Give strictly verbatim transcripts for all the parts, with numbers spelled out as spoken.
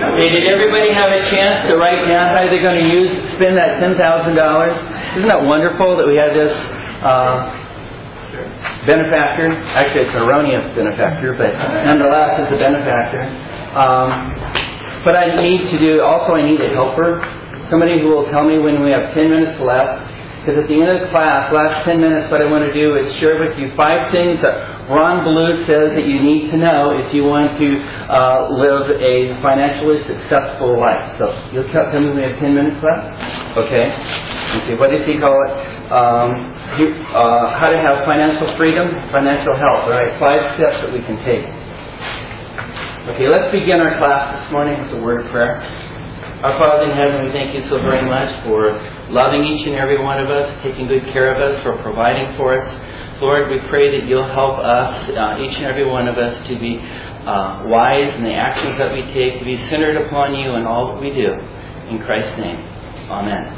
Okay, did everybody have a chance to write down how they're going to use, spend that ten thousand dollars? Isn't that wonderful that we have this uh, benefactor? Actually, it's an erroneous benefactor, but nonetheless, it's a benefactor. Um, but I need to do, also I need a helper. Somebody who will tell me when we have ten minutes left. Because at the end of the class, last ten minutes, what I want to do is share with you five things that Ron Blue says that you need to know if you want to uh, live a financially successful life. So you'll tell me we have ten minutes left? Okay. Let's see, what does he call it? Um, he, uh, how to have financial freedom, financial health. All right, five steps that we can take. Okay, let's begin our class this morning with a word of prayer. Our Father in heaven, we thank you so very much for loving each and every one of us, taking good care of us, for providing for us. Lord, we pray that you'll help us, uh, each and every one of us, to be uh, wise in the actions that we take, to be centered upon you in all that we do. In Christ's name, amen.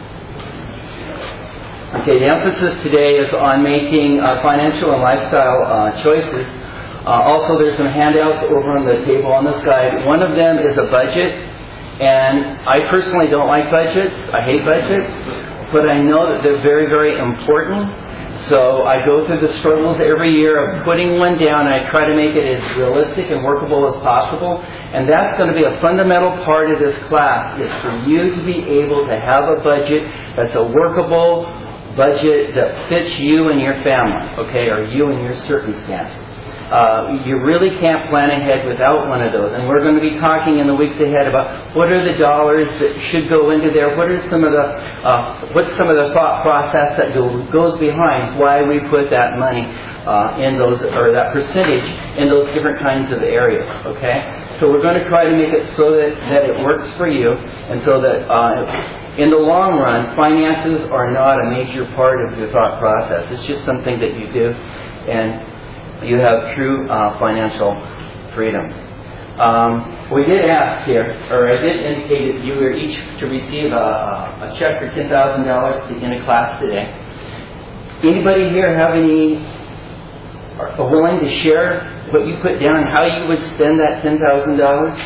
Okay, the emphasis today is on making uh, financial and lifestyle uh, choices. Uh, also, there's some handouts over on the table on the side. One of them is a budget. And I personally don't like budgets. I hate budgets. But I know that they're very, very important. So I go through the struggles every year of putting one down. And I try to make it as realistic and workable as possible. And that's going to be a fundamental part of this class, is for you to be able to have a budget that's a workable budget that fits you and your family, okay, or you and your circumstance. Uh, you really can't plan ahead without one of those. And we're going to be talking in the weeks ahead about what are the dollars that should go into there. What are some of the uh, what's some of the thought process that go, goes behind why we put that money uh, in those, or that percentage in those different kinds of areas. Okay, so we're going to try to make it so that, that it works for you, and so that uh, in the long run, finances are not a major part of your thought process. It's just something that you do, and you have true uh, financial freedom. Um, we did ask here, or I did indicate that you were each to receive a, a check for ten thousand dollars to begin a class today. Anybody here have any, are willing to share what you put down, how you would spend that ten thousand dollars?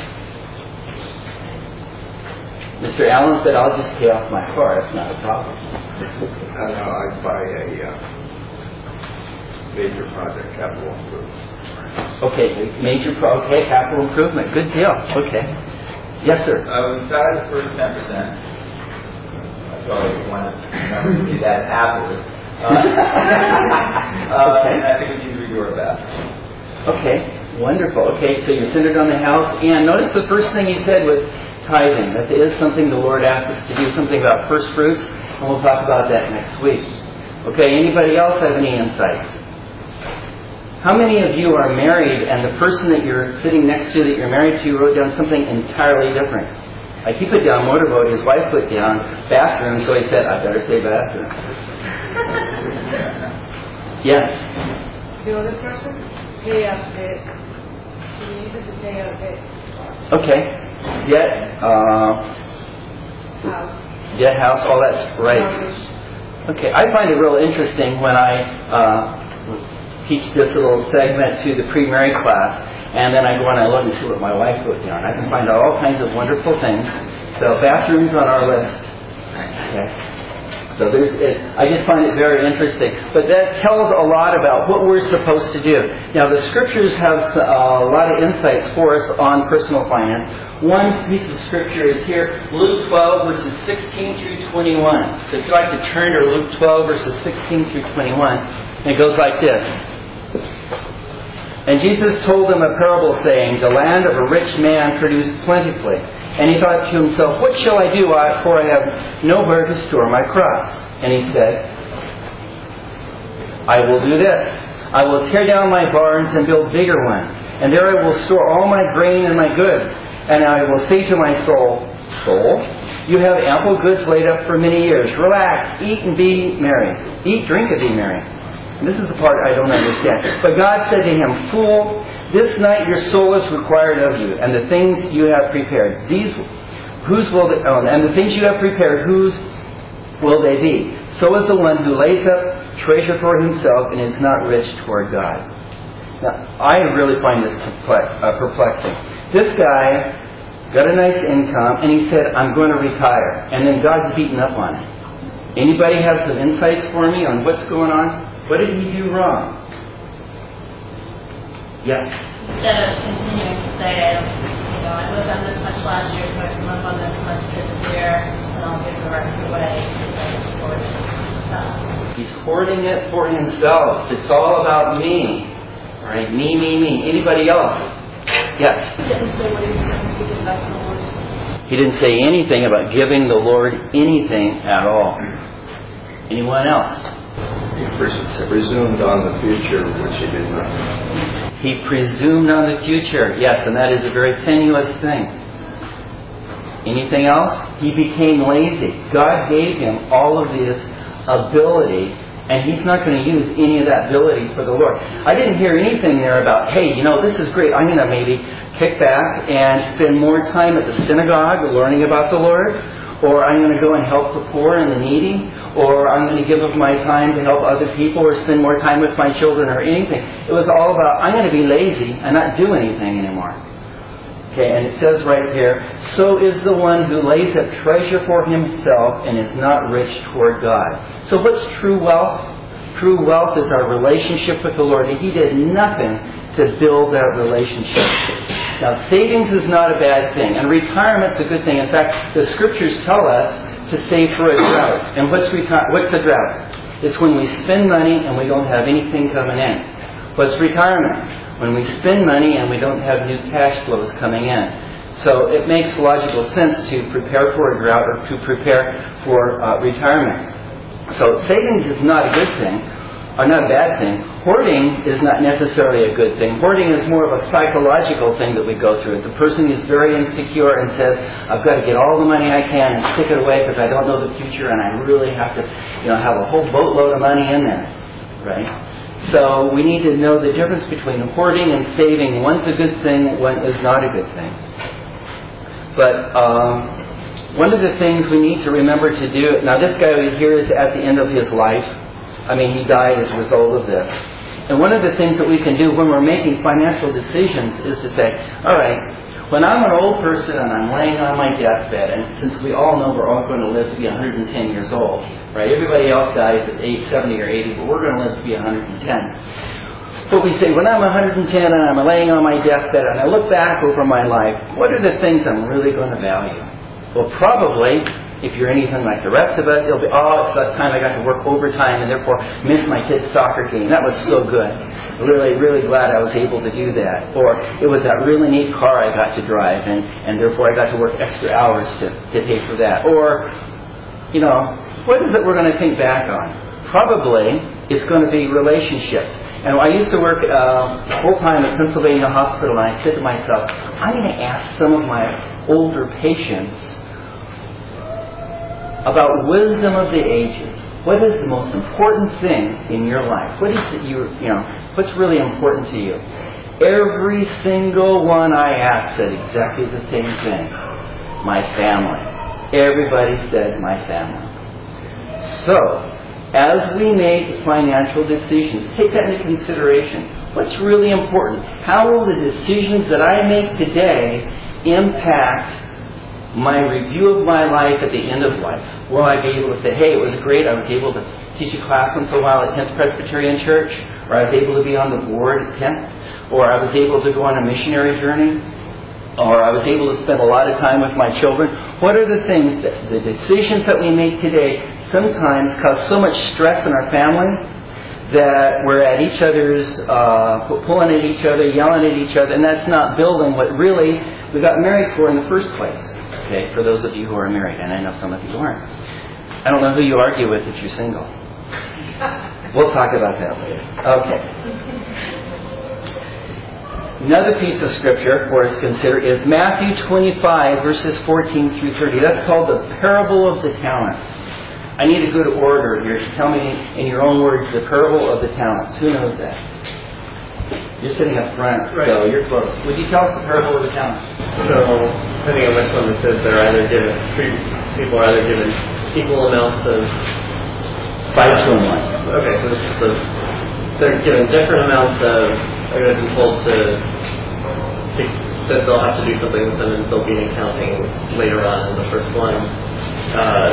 Mister Allen said, I'll just pay off my car. That's not a problem. Uh, no, I'd buy a uh, major project, capital improvement. Okay, major pro- okay, capital improvement. Good deal. Okay. Yes, sir. Uh, we've got the first ten percent. I probably want to do that afterwards. Uh, uh, okay. I think we need to redo our that. Okay, wonderful. Okay, so you're centered on the house. And notice the first thing you said was tithing. That is something the Lord asks us to do, something about first fruits, and we'll talk about that next week. Okay, anybody else have any insights? How many of you are married and the person that you're sitting next to that you're married to wrote down something entirely different? Like he put down motorboat, his wife put down bathroom, so he said, I better say bathroom. Yes? The other person pay up debt. He needed to pay up debt. Okay. Get, uh, House. get house, all that's right. Mortgage. Okay, I find it real interesting when I uh, teach this little segment to the pre-married class, and then I go and I look and see what my wife put down. I can find out all kinds of wonderful things. So bathrooms on our list. Okay. So there's, it, I just find it very interesting. But that tells a lot about what we're supposed to do. Now, the scriptures have a lot of insights for us on personal finance. One piece of scripture is here, Luke twelve, verses sixteen through twenty-one. So if you'd like to turn to Luke twelve, verses sixteen through twenty-one, it goes like this. And Jesus told them a parable, saying, the land of a rich man produced plentifully. And he thought to himself, what shall I do, for I have nowhere to store my crops? And he said, I will do this. I will tear down my barns and build bigger ones. And there I will store all my grain and my goods. And I will say to my soul, soul, you have ample goods laid up for many years. Relax, eat and be merry. Eat, drink, and be merry. And this is the part I don't understand. But God said to him, fool, this night your soul is required of you, and the things you have prepared. These, whose will they, oh, and the things you have prepared, whose will they be? So is the one who lays up treasure for himself and is not rich toward God. Now, I really find this perplexing. This guy got a nice income, and he said, I'm going to retire. And then God's beaten up on it. Anybody have some insights for me on what's going on? What did he do wrong? Yes? Instead of continuing to say, you know, I lived on this much last year, so I can live on this much this year, and I'll give the rest away. He's hoarding it for himself. It's all about me. All right? Me, me, me. Anybody else? Yes? He didn't say what he was going to give back to the Lord. He didn't say anything about giving the Lord anything at all. Anyone else? He presumed on the future, which he did not. He presumed on the future. Yes, and that is a very tenuous thing. Anything else? He became lazy. God gave him all of this ability, and he's not going to use any of that ability for the Lord. I didn't hear anything there about, hey, you know, this is great. I'm going to maybe kick back and spend more time at the synagogue learning about the Lord, or I'm going to go and help the poor and the needy, or I'm going to give of my time to help other people, or spend more time with my children, or anything. It was all about, I'm going to be lazy and not do anything anymore. Okay, and it says right here, so is the one who lays up treasure for himself and is not rich toward God. So what's true wealth? True wealth is our relationship with the Lord, and he did nothing to build that relationship. Now, savings is not a bad thing, and retirement's a good thing. In fact, the Scriptures tell us to save for a drought. And what's reti- what's a drought? It's when we spend money and we don't have anything coming in. What's retirement? When we spend money and we don't have new cash flows coming in. So it makes logical sense to prepare for a drought or to prepare for uh, retirement. So savings is not a good thing, or not a bad thing. Hoarding is not necessarily a good thing. Hoarding is more of a psychological thing that we go through. The person is very insecure and says, I've got to get all the money I can and stick it away because I don't know the future and I really have to, you know, have a whole boatload of money in there. Right? So we need to know the difference between hoarding and saving. One's a good thing, one is not a good thing. But um, one of the things we need to remember to do, now this guy over here is at the end of his life. I mean, he died as a result of this. And one of the things that we can do when we're making financial decisions is to say, all right, when I'm an old person and I'm laying on my deathbed, and since we all know we're all going to live to be one hundred ten years old, right? Everybody else dies at age seventy or eighty, but we're going to live to be one hundred ten. But we say, when I'm one hundred ten and I'm laying on my deathbed and I look back over my life, what are the things I'm really going to value? Well, probably, if you're anything like the rest of us, it'll be, oh, it's that time I got to work overtime and therefore miss my kid's soccer game. That was so good. Really, really glad I was able to do that. Or it was that really neat car I got to drive and, and therefore I got to work extra hours to, to pay for that. Or, you know, what is it we're going to think back on? Probably it's going to be relationships. And I used to work uh, full-time at Pennsylvania Hospital, and I said to myself, I'm going to ask some of my older patients about wisdom of the ages. What is the most important thing in your life? What is it you, you know, what's really important to you? Every single one I asked said exactly the same thing. My family. Everybody said my family. So, as we make financial decisions, take that into consideration. What's really important? How will the decisions that I make today impact my review of my life at the end of life? Will I be able to say, hey, it was great, I was able to teach a class once in a while at tenth Presbyterian Church, or I was able to be on the board at tenth, or I was able to go on a missionary journey, or I was able to spend a lot of time with my children. What are the things, that the decisions that we make today sometimes cause so much stress in our family that we're at each other's, uh, pulling at each other, yelling at each other, and that's not building what really we got married for in the first place. Okay, for those of you who are married, and I know some of you aren't. I don't know who you argue with if you're single. We'll talk about that later. Okay. Another piece of scripture for us to consider is Matthew twenty-five, verses fourteen through thirty. That's called the parable of the talents. I need a good orator here to tell me in your own words the parable of the talents. Who knows that? You're sitting up front, right. So you're close. Would you tell us the parable of the talents? So, depending on which one it says, they're either given, three people are either given equal amounts of... Five to one. Okay, so, so they're given different amounts of, I guess I'm told to, to that they'll have to do something with them, and they'll be in accounting later on in the first one. Uh,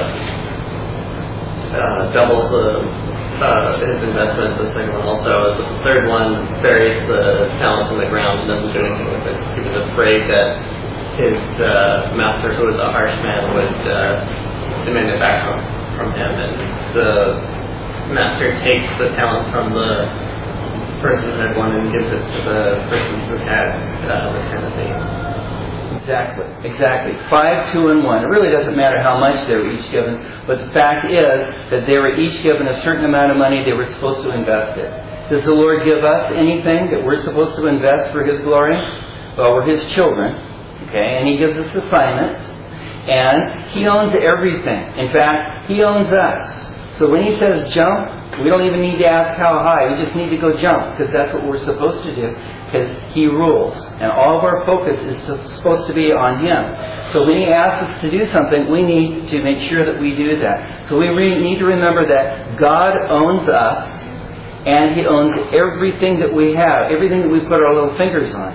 uh, doubles the uh, his investment. The second one also. The third one buries the talent in the ground and doesn't do anything with it. He was afraid that his uh, master, who was a harsh man, would uh, demand it back from, from him, and the master takes the talent from the person who had won and gives it to the person who had uh, this kind of thing. Exactly, exactly. Five, two, and one. It really doesn't matter how much they were each given, but the fact is that they were each given a certain amount of money they were supposed to invest it. Does the Lord give us anything that we're supposed to invest for His glory? Well, we're His children, okay, and He gives us assignments, and He owns everything. In fact, He owns us. So when He says jump, we don't even need to ask how high. We just need to go jump, because that's what we're supposed to do, because He rules. And all of our focus is to, supposed to be on Him. So when He asks us to do something, we need to make sure that we do that. So we re- need to remember that God owns us, and He owns everything that we have, everything that we put our little fingers on.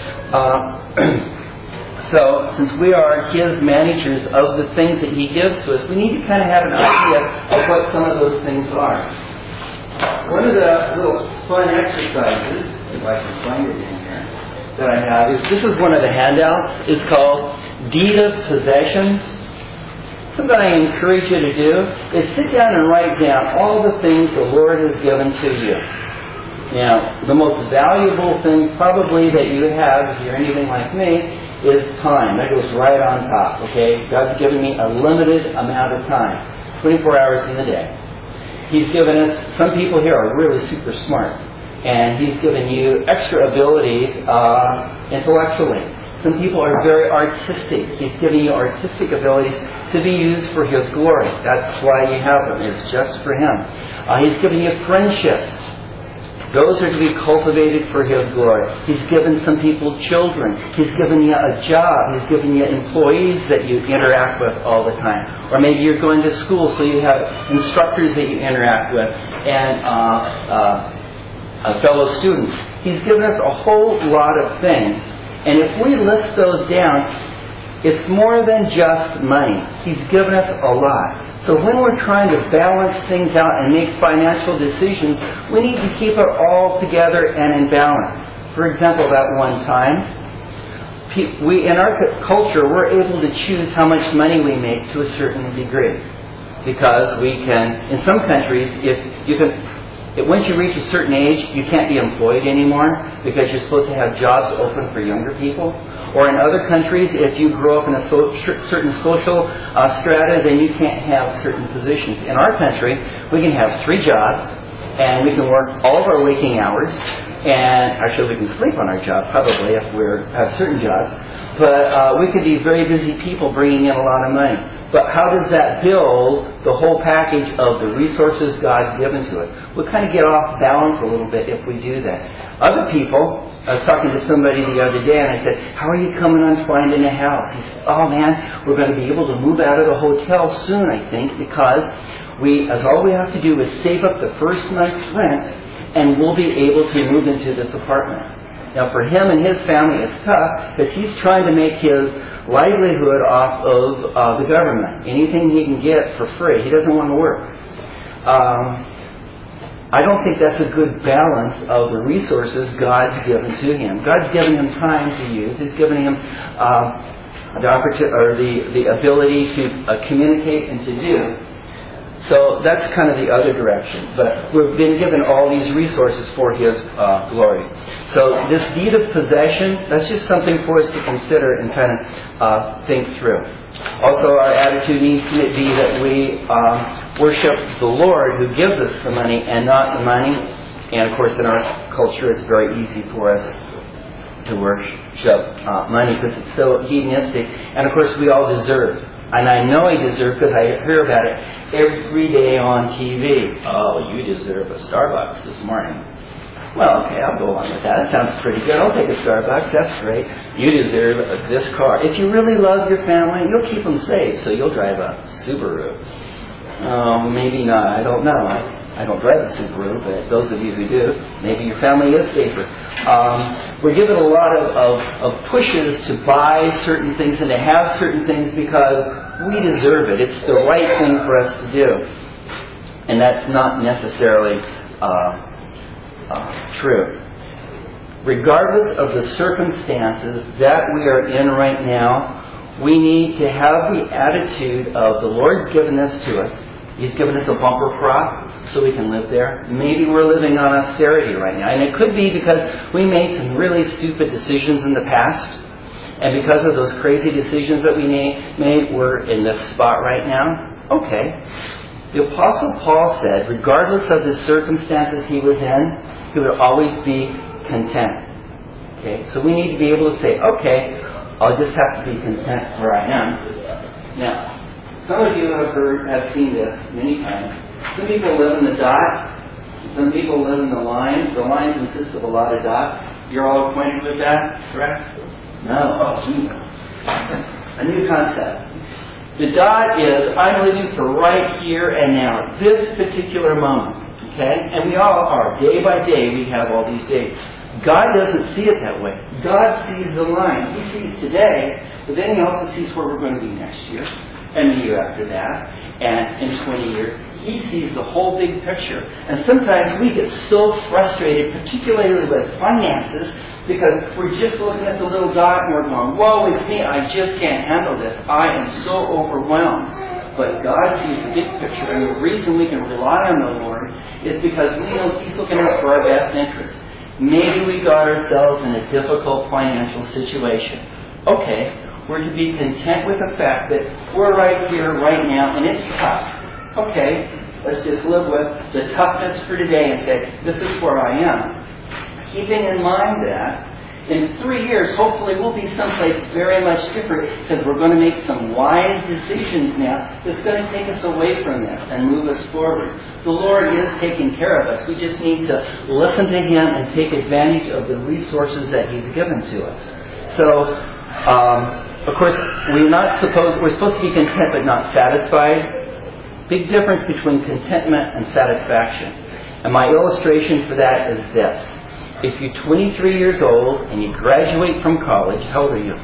Uh, So, since we are His managers of the things that He gives to us, we need to kind of have an idea of what some of those things are. One of the little fun exercises, if I can find it in here, that I have is, this is one of the handouts. It's called Deed of Possessions. Something I encourage you to do is sit down and write down all the things the Lord has given to you. Now, the most valuable thing probably that you have, if you're anything like me, is time. That goes right on top, okay? God's given me a limited amount of time, twenty-four hours in the day. He's given us, some people here are really super smart, and He's given you extra abilities uh, intellectually. Some people are very artistic. He's given you artistic abilities to be used for His glory. That's why you have them. It's just for Him. Uh, he's given you friendships. Those are to be cultivated for His glory. He's given some people children. He's given you a job. He's given you employees that you interact with all the time. Or maybe you're going to school, so you have instructors that you interact with, and uh, uh, uh, fellow students. He's given us a whole lot of things. And if we list those down, it's more than just money. He's given us a lot. So when we're trying to balance things out and make financial decisions, we need to keep it all together and in balance. For example, that one time, we in our culture, we're able to choose how much money we make to a certain degree. Because we can, in some countries, if you can, if once you reach a certain age, you can't be employed anymore because you're supposed to have jobs open for younger people. Or in other countries, if you grow up in a so, certain social uh, strata, then you can't have certain positions. In our country, we can have three jobs, and we can work all of our waking hours, and actually we can sleep on our job probably if we have certain jobs. But uh, we could be very busy people bringing in a lot of money. But how does that build the whole package of the resources God's given to us? We'll kind of get off balance a little bit if we do that. Other people, I was talking to somebody the other day and I said, how are you coming on finding a house? He said, oh man, we're going to be able to move out of the hotel soon, I think, because we, as all we have to do is save up the first month's rent and we'll be able to move into this apartment. Now, for him and his family, it's tough because he's trying to make his livelihood off of uh, the government. Anything he can get for free. He doesn't want to work. Um, I don't think that's a good balance of the resources God's given to him. God's given him time to use. He's given him uh, the opportunity or the, the ability to uh, communicate and to do. So that's kind of the other direction. But we've been given all these resources for His uh, glory. So this deed of possession, that's just something for us to consider and kind of uh, think through. Also, our attitude needs to be that we um, worship the Lord who gives us the money and not the money. And of course, in our culture, it's very easy for us to worship uh, money because it's so hedonistic. And of course, we all deserve. And I know I deserve because I hear about it every day on T V. Oh, you deserve a Starbucks this morning. Well, okay, I'll go along with that. That sounds pretty good. I'll take a Starbucks. That's great. You deserve this car. If you really love your family, you'll keep them safe, so you'll drive a Subaru. Oh, maybe not. I don't know. I, I don't drive a Subaru, but those of you who do, maybe your family is safer. Um, we're given a lot of, of, of pushes to buy certain things and to have certain things because we deserve it. It's the right thing for us to do. And that's not necessarily uh, uh, true. Regardless of the circumstances that we are in right now, we need to have the attitude of the Lord's given this to us. He's given us a bumper crop so we can live there. Maybe we're living on austerity right now. And it could be because we made some really stupid decisions in the past. And because of those crazy decisions that we made, we're in this spot right now. Okay. The Apostle Paul said, regardless of the circumstances he was in, he would always be content. Okay. So we need to be able to say, okay, I'll just have to be content where I am. Now, some of you have heard, have seen this many times. Some people live in the dot. Some people live in the line. The line consists of a lot of dots. You're all acquainted with that, correct? No. Oh, gee. A new concept. The dot is, I'm living for right here and now, this particular moment. Okay? And we all are. Day by day, we have all these days. God doesn't see it that way. God sees the line. He sees today, but then He also sees where we're going to be next year, and the year after that, and in twenty years. He sees the whole big picture. And sometimes we get so frustrated, particularly with finances, because we're just looking at the little dot and we're going, woe is me, I just can't handle this. I am so overwhelmed. But God sees the big picture, and the reason we can rely on the Lord is because we know He's looking out for our best interest. Maybe we got ourselves in a difficult financial situation. Okay, we're to be content with the fact that we're right here, right now, and it's tough. Okay, let's just live with the toughness for today and say, this is where I am. Keeping in mind that in three years, hopefully we'll be someplace very much different because we're going to make some wise decisions now that's going to take us away from this and move us forward. The Lord is taking care of us. We just need to listen to Him and take advantage of the resources that He's given to us. So, um, of course, we're not supposed, we're supposed to be content but not satisfied. Big difference between contentment and satisfaction. And my illustration for that is this. If you're twenty-three years old and you graduate from college, how old are you?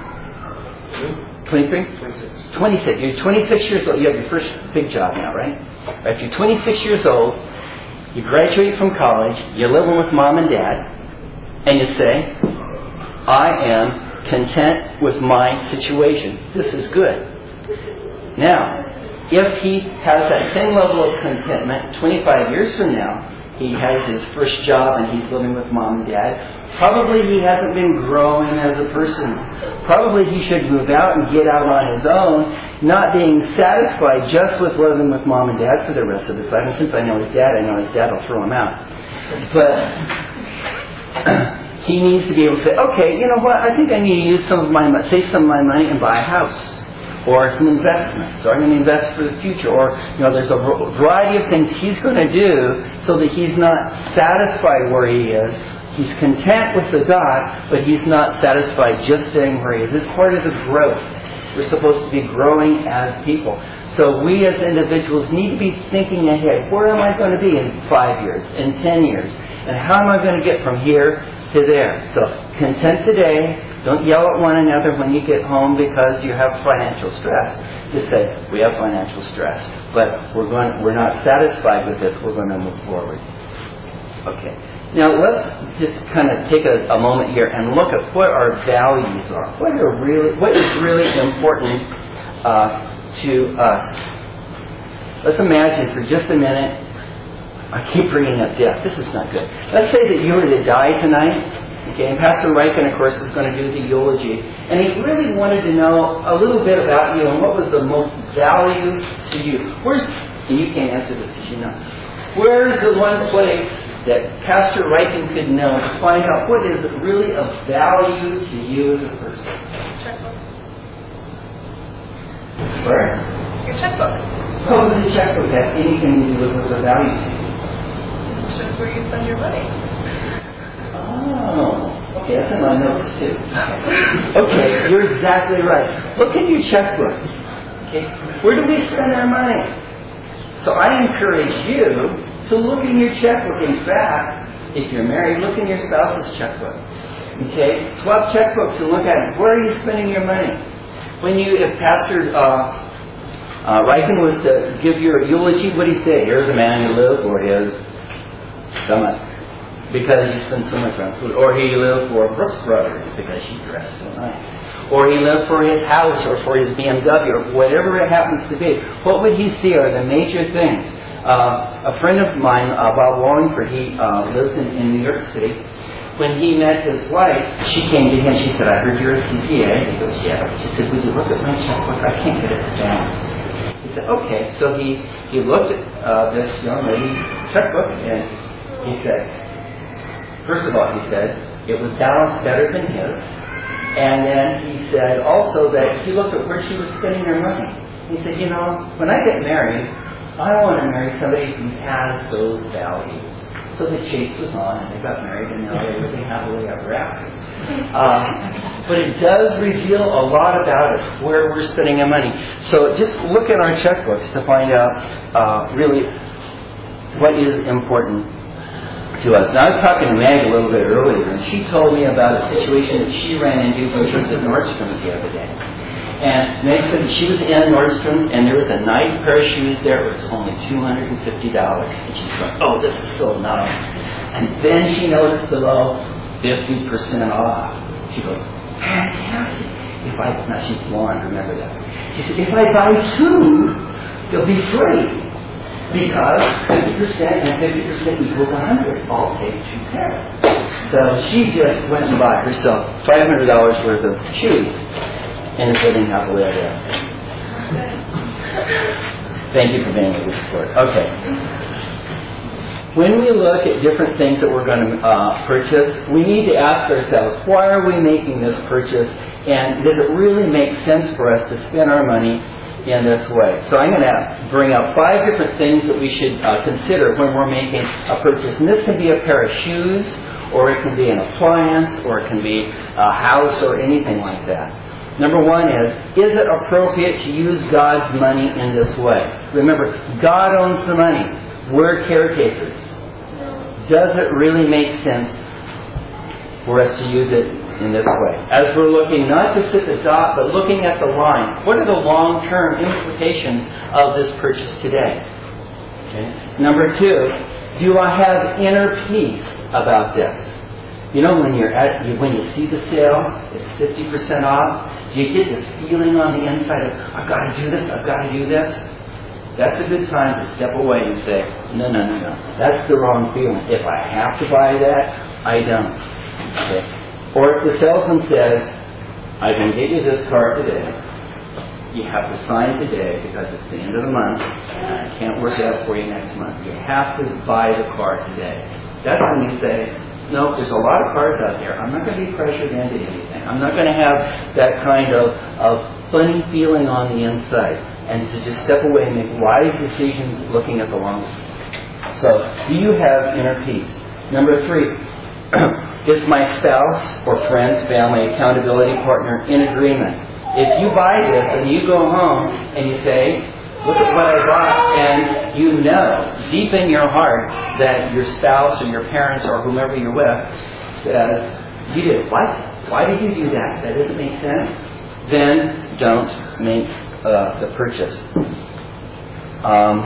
twenty-three? twenty-six. twenty-six. You're twenty-six years old. You have your first big job now, right? If you're twenty-six years old, you graduate from college, you're living with mom and dad, and you say, I am content with my situation. This is good. Now, if he has that same level of contentment twenty-five years from now, he has his first job and he's living with mom and dad, probably he hasn't been growing as a person. Probably he should move out and get out on his own, not being satisfied just with living with mom and dad for the rest of his life. And since I know his dad, I know his dad will throw him out. But he needs to be able to say, okay, you know what, I think I need to use some of my, save some of my money and buy a house. Or some investments, or I'm going to invest for the future, or, you know, there's a variety of things he's going to do so that he's not satisfied where he is. He's content with the dot, but he's not satisfied just staying where he is. It's part of the growth. We're supposed to be growing as people. So we as individuals need to be thinking ahead. Where am I going to be in five years, in ten years? And how am I going to get from here to there? So content today. Don't yell at one another when you get home because you have financial stress. Just say, we have financial stress, but we're going, we're not satisfied with this. We're going to move forward. Okay. Now let's just kind of take a, a moment here and look at what our values are. What are really, what is really important uh, to us? Let's imagine for just a minute. I keep bringing up death. This is not good. Let's say that you were to die tonight. Okay, and Pastor Riken, of course, is going to do the eulogy. And he really wanted to know a little bit about you and what was the most value to you. Where's, and you can't answer this because you know, where's the one place that Pastor Riken could know to find out what is really of value to you as a person? Checkbook. Where? Your checkbook. Oh, the checkbook has anything to do with what's of value to you. It shows where you spend your money. Oh, okay, that's in my notes too. Okay, you're exactly right. Look at your checkbook. Okay, where do we spend our money? So I encourage you So look in your checkbook. In fact, if you're married, look in your spouse's checkbook. Okay? Swap checkbooks and look at it. Where are you spending your money? When you, if Pastor uh, uh, Riken was to give your eulogy, what did he say? Here's a man who lived for his stomach because he spent so much on food. Or he lived for Brooks Brothers because she dressed so nice. Or he lived for his house or for his B M W or whatever it happens to be. What would he see are the major things? Uh, a friend of mine, uh, Bob Wallingford, he uh, lives in, in New York City. When he met his wife, she came to him. She said, "I heard you're a C P A." He goes, "Yeah." She said, "Would you look at my checkbook? I can't get it to balance." He said, "Okay." So he, he looked at uh, this young lady's checkbook and he said, first of all, he said, it was balanced better than his. And then he said also that he looked at where she was spending her money. He said, "You know, when I get married, I want to marry somebody who has those values." So the chase was on, and they got married, and now they're living happily ever after. Um, but it does reveal a lot about us, where we're spending our money. So just look at our checkbooks to find out uh, really what is important to us. Now, I was talking to Meg a little bit earlier, and she told me about a situation that she ran into when she was at Nordstrom's the other day. And Meg said she was in Nordstrom's, and there was a nice pair of shoes there. It was only two hundred fifty dollars. And she's going, "Oh, this is so nice." And then she noticed below fifty percent off. She goes, "Fantastic." If I, now she's blonde, remember that. She said, "If I buy two, they'll be free. Because fifty percent and fifty percent equals one hundred. I'll take two pairs." So she just went and bought herself five hundred dollars worth of shoes. And is living happily ever after. Thank you for being a good sport. Okay. When we look at different things that we're going to uh, purchase, we need to ask ourselves, why are we making this purchase? And does it really make sense for us to spend our money in this way? So I'm going to bring up five different things that we should uh, consider when we're making a purchase. And this can be a pair of shoes, or it can be an appliance, or it can be a house, or anything like that. Number one is, is it appropriate to use God's money in this way? Remember, God owns the money. We're caretakers. Does it really make sense for us to use it in this way? As we're looking not just at the dot, but looking at the line, what are the long-term implications of this purchase today? Okay. Number two, do I have inner peace about this? You know, when you're at, when you see the sale, it's fifty percent off, do you get this feeling on the inside of, I've got to do this, I've got to do this? That's a good time to step away and say, no, no, no, no. That's the wrong feeling. If I have to buy that, I don't. Okay. Or if the salesman says, I can get you this car today, you have to sign today because it's the end of the month, and I can't work it out for you next month. You have to buy the car today. That's when you say, no, there's a lot of cars out there. I'm not going to be pressured into anything. I'm not going to have that kind of, of funny feeling on the inside. And to just step away and make wise decisions looking at the long term. So, do you have inner peace? Number three, is my spouse or friends, family, accountability partner in agreement? If you buy this and you go home and you say, look at what I bought, and you know, deep in your heart, that your spouse or your parents or whomever you're with says, you did what? Why did you do that? That doesn't make sense. Then don't make uh, the purchase. Um,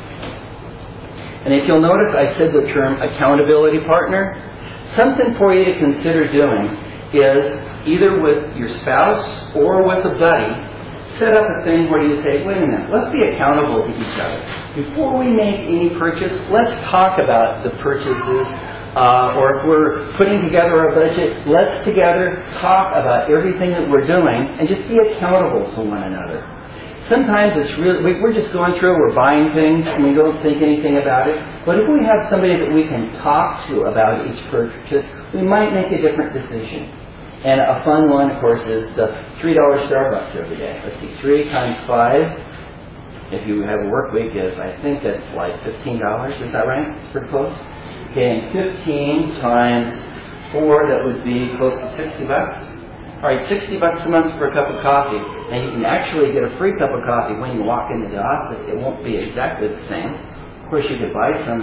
and if you'll notice, I said the term accountability partner. Something for you to consider doing is either with your spouse or with a buddy, set up a thing where you say, wait a minute, let's be accountable to each other. Before we make any purchase, let's talk about the purchases. Uh, or if we're putting together a budget, let's together talk about everything that we're doing and just be accountable to one another. Sometimes it's really, we're just going through, we're buying things and we don't think anything about it. But if we have somebody that we can talk to about each purchase, we might make a different decision. And a fun one, of course, is the three dollars Starbucks every day. Let's see, three times five, if you have a work week, is, I think it's like fifteen dollars. Is that right? It's pretty close. Okay, and fifteen times four, that would be close to sixty bucks. All right, sixty bucks a month for a cup of coffee. And you can actually get a free cup of coffee when you walk into the office. It won't be exactly the same. Of course, you could buy some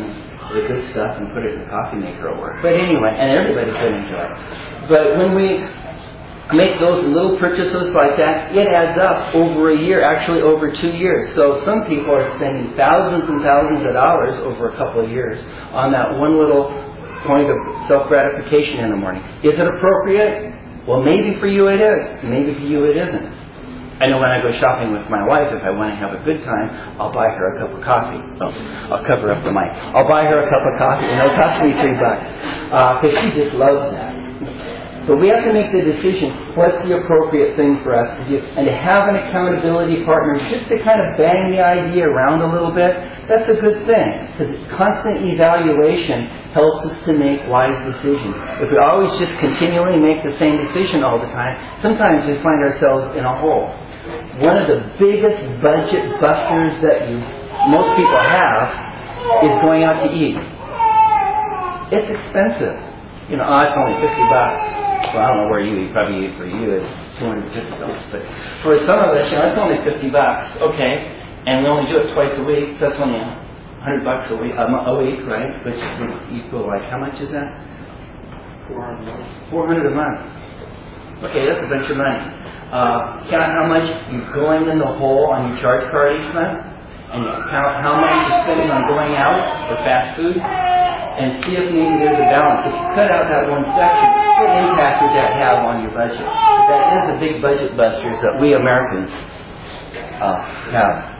the good stuff and put it in the coffee maker at work. But anyway, and everybody could enjoy it. But when we make those little purchases like that, it adds up over a year, actually over two years. So some people are spending thousands and thousands of dollars over a couple of years on that one little point of self-gratification in the morning. Is it appropriate? Well, maybe for you it is. Maybe for you it isn't. I know when I go shopping with my wife, if I want to have a good time, I'll buy her a cup of coffee. Oh, I'll cover up the mic. I'll buy her a cup of coffee, and it'll cost me three bucks. Because uh, she just loves that. But we have to make the decision, what's the appropriate thing for us to do? And to have an accountability partner just to kind of bang the idea around a little bit, that's a good thing. Because constant evaluation helps us to make wise decisions. If we always just continually make the same decision all the time, sometimes we find ourselves in a hole. One of the biggest budget busters that you, most people have is going out to eat. It's expensive. You know, oh, it's only fifty bucks. Well, I don't know where you eat. Probably eat for you it's two hundred fifty dollars. But for some of us, you know, it's only fifty bucks. Okay. And we only do it twice a week, so that's only one hundred bucks a week, a, a week, right? Which would equal, like, how much is that? four hundred a month. four hundred a month. Okay, that's a bunch of money. Uh, count how much you're going in the hole on your charge card each month, and you count how much you're spending on going out for fast food, and see if maybe there's a balance. If you cut out that one section, what impact would that have on your budget? That is the big budget busters that we Americans uh, have.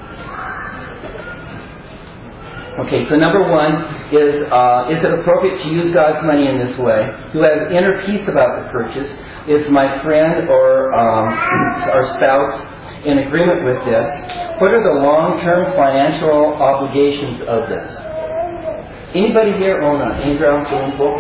Okay, so number one is, uh, is it appropriate to use God's money in this way? Do I have inner peace about the purchase? Is my friend or um, our spouse in agreement with this? What are the long-term financial obligations of this? Anybody here own an in-ground swimming pool?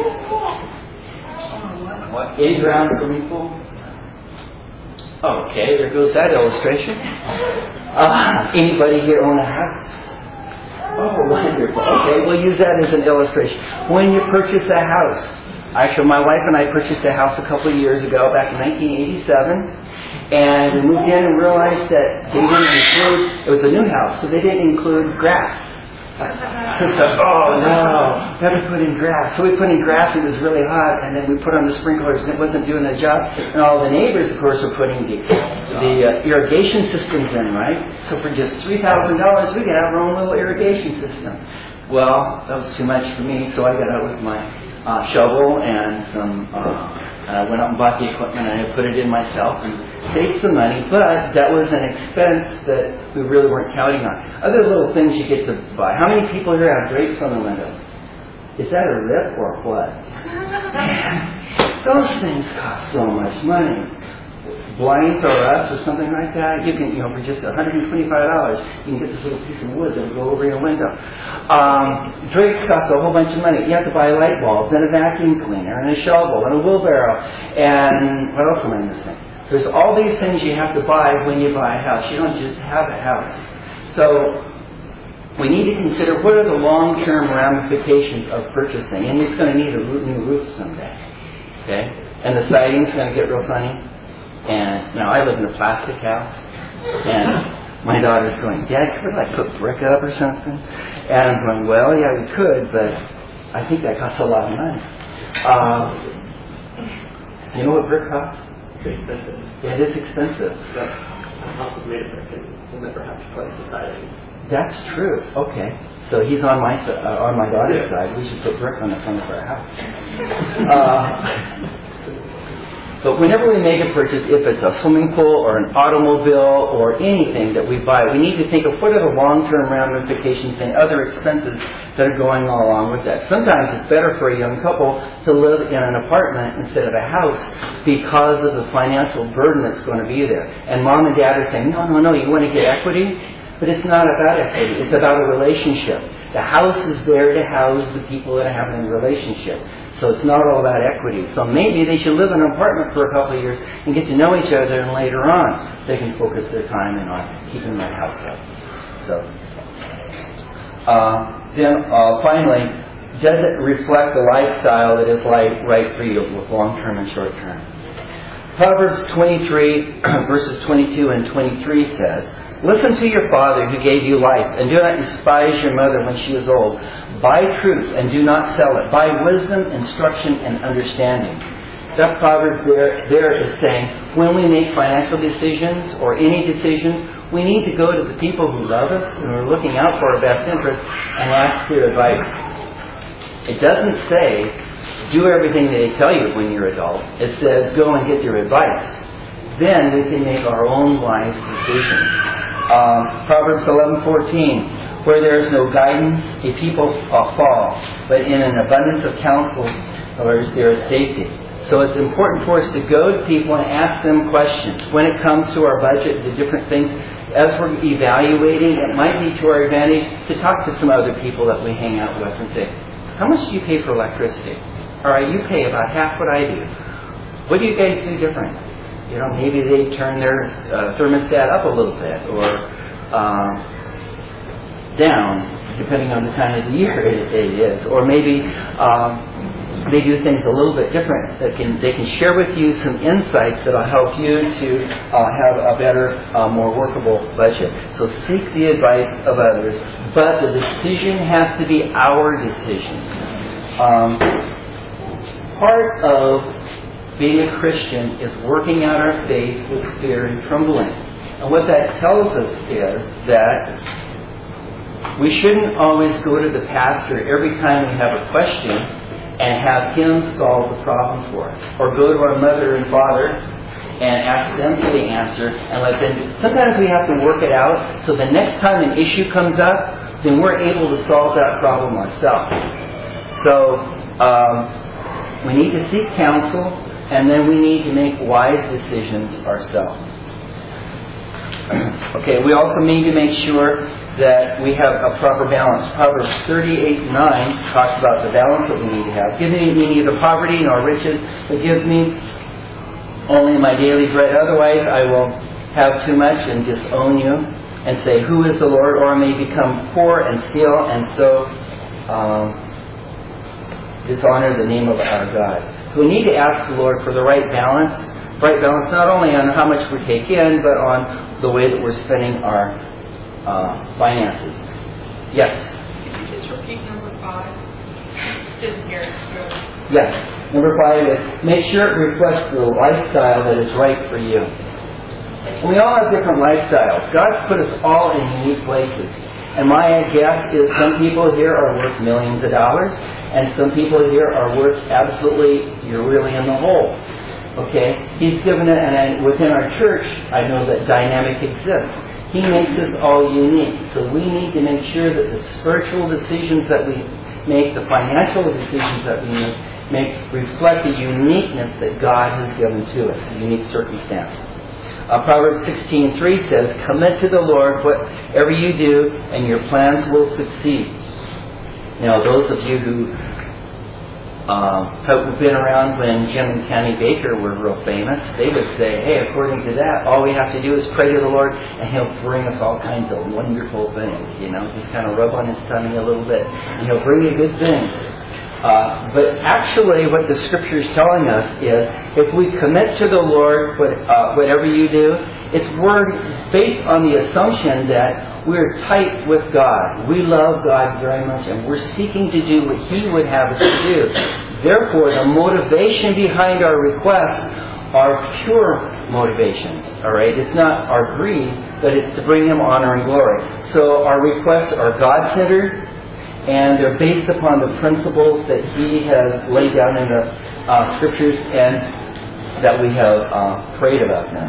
What? In-ground swimming pool? Okay, there goes that illustration. Uh, anybody here own a house? Oh, wonderful. Okay, we'll use that as an illustration. When you purchase a house, actually my wife and I purchased a house a couple of years ago, back in nineteen eighty-seven, and we moved in and realized that they didn't include, it was a new house, so they didn't include grass. So, oh no, we have to put in grass. So we put in grass, it was really hot, and then we put on the sprinklers and it wasn't doing the job. And all the neighbors, of course, are putting the, the uh, irrigation systems in, right? So for just three thousand dollars, we could have our own little irrigation system. Well, that was too much for me, so I got out with my uh, shovel and some, uh, and I went out and bought the equipment and I put it in myself and saved some money, but that was an expense that we really weren't counting on. Other little things you get to buy. How many people here have drapes on the windows? Is that a rip or what? Those things cost so much money. Blinds or us or something like that, you can, you know, for just one hundred twenty-five dollars, you can get this little piece of wood that will go over your window. Um, drapes cost a whole bunch of money. You have to buy light bulbs and a vacuum cleaner and a shovel and a wheelbarrow. And what else am I missing? There's all these things you have to buy when you buy a house. You don't just have a house. So we need to consider what are the long-term ramifications of purchasing. And it's going to need a new roof someday. Okay? And the siding's going to get real funny. And now I live in a plastic house, and my daughter's going, Dad, could I put brick up or something? And I'm going, well, yeah, we could, but I think that costs a lot of money. Uh, you know what brick costs? It's expensive. Yeah, it is expensive. But a house is made of brick and we'll never have to place the siding. That's true. Okay, so he's on my uh, on my daughter's side. We should put brick on the front of our house. Uh, But whenever we make a purchase, if it's a swimming pool or an automobile or anything that we buy, we need to think of what are the long-term ramifications and other expenses that are going along with that. Sometimes it's better for a young couple to live in an apartment instead of a house because of the financial burden that's going to be there. And mom and dad are saying, no, no, no, you want to get equity? But it's not about equity. It's about a relationship. The house is there to house the people that are having a relationship. So it's not all about equity. So maybe they should live in an apartment for a couple of years and get to know each other, and later on they can focus their time in on keeping that house up. So uh, then uh, finally, does it reflect the lifestyle that is like right for you, with long-term and short-term? Proverbs twenty-three, verses twenty-two and twenty-three says, Listen to your father who gave you life, and do not despise your mother when she is old. Buy truth and do not sell it. Buy wisdom, instruction, and understanding. That proverb there, there is saying, when we make financial decisions or any decisions, we need to go to the people who love us and are looking out for our best interests and ask their advice. It doesn't say, do everything they tell you when you're adult. It says, go and get their advice. Then we can make our own wise decisions. Um, Proverbs eleven fourteen, where there is no guidance, a people uh, fall, but in an abundance of counsel there is safety. So it's important for us to go to people and ask them questions. When it comes to our budget, the different things, as we're evaluating, it might be to our advantage to talk to some other people that we hang out with and say, how much do you pay for electricity? All right, you pay about half what I do. What do you guys do different? You know, maybe they turn their uh, thermostat up a little bit or uh, down, depending on the time of the year it, it is. Or maybe um, they do things a little bit different. That can they can share with you some insights that will help you to uh, have a better, uh, more workable budget. So seek the advice of others, but the decision has to be our decision. Um, part of being a Christian is working out our faith with fear and trembling. And what that tells us is that we shouldn't always go to the pastor every time we have a question and have him solve the problem for us. Or go to our mother and father and ask them for the answer and let them do. Sometimes we have to work it out so the next time an issue comes up, then we're able to solve that problem ourselves. So um, we need to seek counsel, and then we need to make wise decisions ourselves. Okay, we also need to make sure that we have a proper balance. Proverbs thirty-eight nine talks about the balance that we need to have. Give me neither poverty nor riches, but give me only my daily bread. Otherwise I will have too much and disown you and say, who is the Lord? Or I may become poor and steal and so um, dishonor the name of our God. So we need to ask the Lord for the right balance. Right balance not only on how much we take in, but on the way that we're spending our uh, finances. Yes? Could you just repeat number five? Just didn't hear it clearly. Yes. Number five is make sure it reflects the lifestyle that is right for you. We all have different lifestyles. God's put us all in unique places. And my guess is some people here are worth millions of dollars, and some people here are worth absolutely, you're really in the hole. Okay? He's given it, and I, within our church, I know that dynamic exists. He makes us all unique. So we need to make sure that the spiritual decisions that we make, the financial decisions that we make, make reflect the uniqueness that God has given to us, unique circumstances. Uh, Proverbs sixteen three says, commit to the Lord whatever you do, and your plans will succeed. Now, those of you who uh, have been around when Jim and Tammy Baker were real famous, they would say, hey, according to that, all we have to do is pray to the Lord, and He'll bring us all kinds of wonderful things. You know, just kind of rub on His tummy a little bit, and He'll bring you good things. Uh, but actually what the Scripture is telling us is if we commit to the Lord what, uh, whatever you do, it's word based on the assumption that we're tight with God. We love God very much and we're seeking to do what He would have us to do. Therefore, the motivation behind our requests are pure motivations. All right? It's not our greed, but it's to bring Him honor and glory. So our requests are God-centered, and they're based upon the principles that He has laid down in the uh, Scriptures and that we have uh, prayed about them.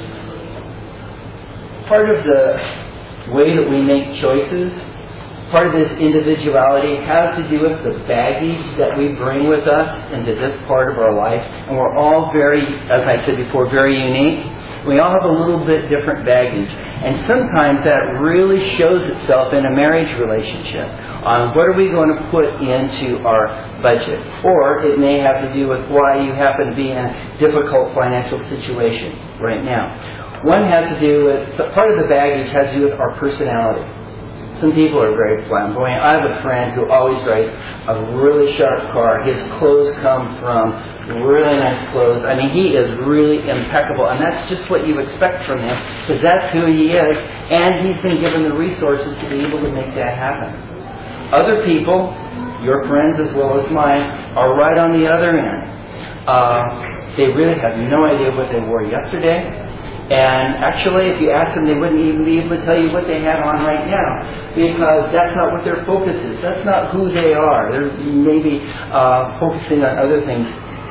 Part of the way that we make choices, part of this individuality has to do with the baggage that we bring with us into this part of our life. And we're all very, as I said before, very unique. We all have a little bit different baggage. And sometimes that really shows itself in a marriage relationship. On what are we going to put into our budget? Or it may have to do with why you happen to be in a difficult financial situation right now. One has to do with, so part of the baggage has to do with our personality. Some people are very flamboyant. I have a friend who always drives a really sharp car. His clothes come from really nice clothes. I mean, he is really impeccable, and that's just what you expect from him, because that's who he is, and he's been given the resources to be able to make that happen. Other people, your friends as well as mine, are right on the other end. Uh, they really have no idea what they wore yesterday. And actually, if you ask them, they wouldn't even be able to tell you what they have on right now, because that's not what their focus is. That's not who they are. They're maybe uh, focusing on other things.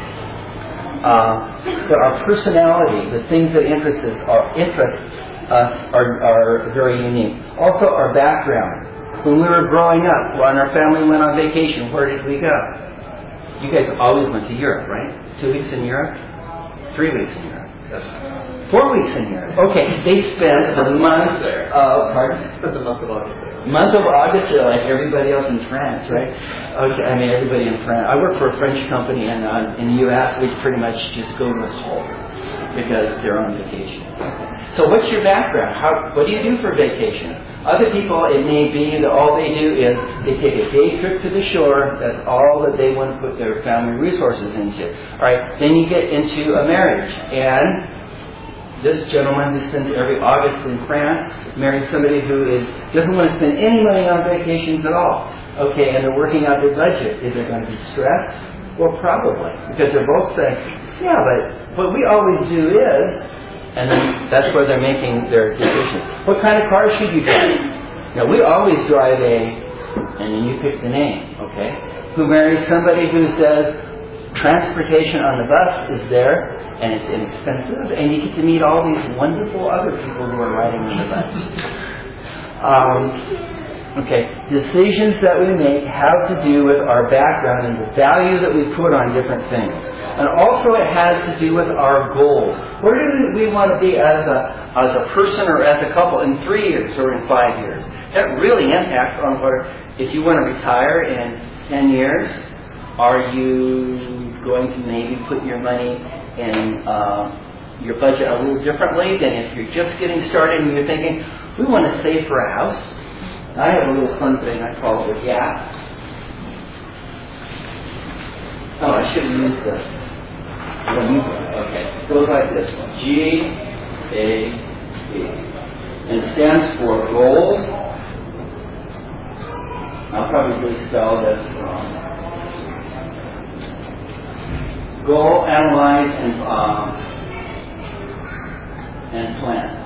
Uh, but our personality, the things that interest us, our interests us, are, are very unique. Also, our background. When we were growing up, when our family went on vacation, where did we go? You guys always went to Europe, right? Two weeks in Europe? Three weeks in Europe? Yes. Four weeks in Europe. Okay, they spent the month there. Uh, pardon? Spent the month of August there. Month of August, uh, like everybody else in France, right? Okay, I mean everybody in France. I work for a French company, and uh, in the U S we pretty much just go to a halt because they're on vacation. So, what's your background? How? What do you do for vacation? Other people, it may be that all they do is they take a day trip to the shore. That's all that they want to put their family resources into. All right. Then you get into a marriage, and this gentleman who spends every August in France marries somebody who is doesn't want to spend any money on vacations at all. Okay, and they're working out their budget. Is there going to be stress? Well, probably, because they're both saying, yeah, but what we always do is, and then that's where they're making their decisions. What kind of car should you drive? Now, we always drive a, and then you pick the name, okay, who marries somebody who says, transportation on the bus is there, and it's inexpensive, and you get to meet all these wonderful other people who are riding on the bus. Um, okay, decisions that we make have to do with our background and the value that we put on different things. And also it has to do with our goals. Where do we want to be as a, as a person or as a couple in three years or in five years? That really impacts on where, if you want to retire in ten years, are you going to maybe put your money in uh, your budget a little differently than if you're just getting started and you're thinking, we want to save for a house? I have a little fun thing I call it a gap. Oh, I should have used this. Okay, it goes like this. G A B. And it stands for goals. I'll probably spell this wrong. Goal, analyze, and um, and plan.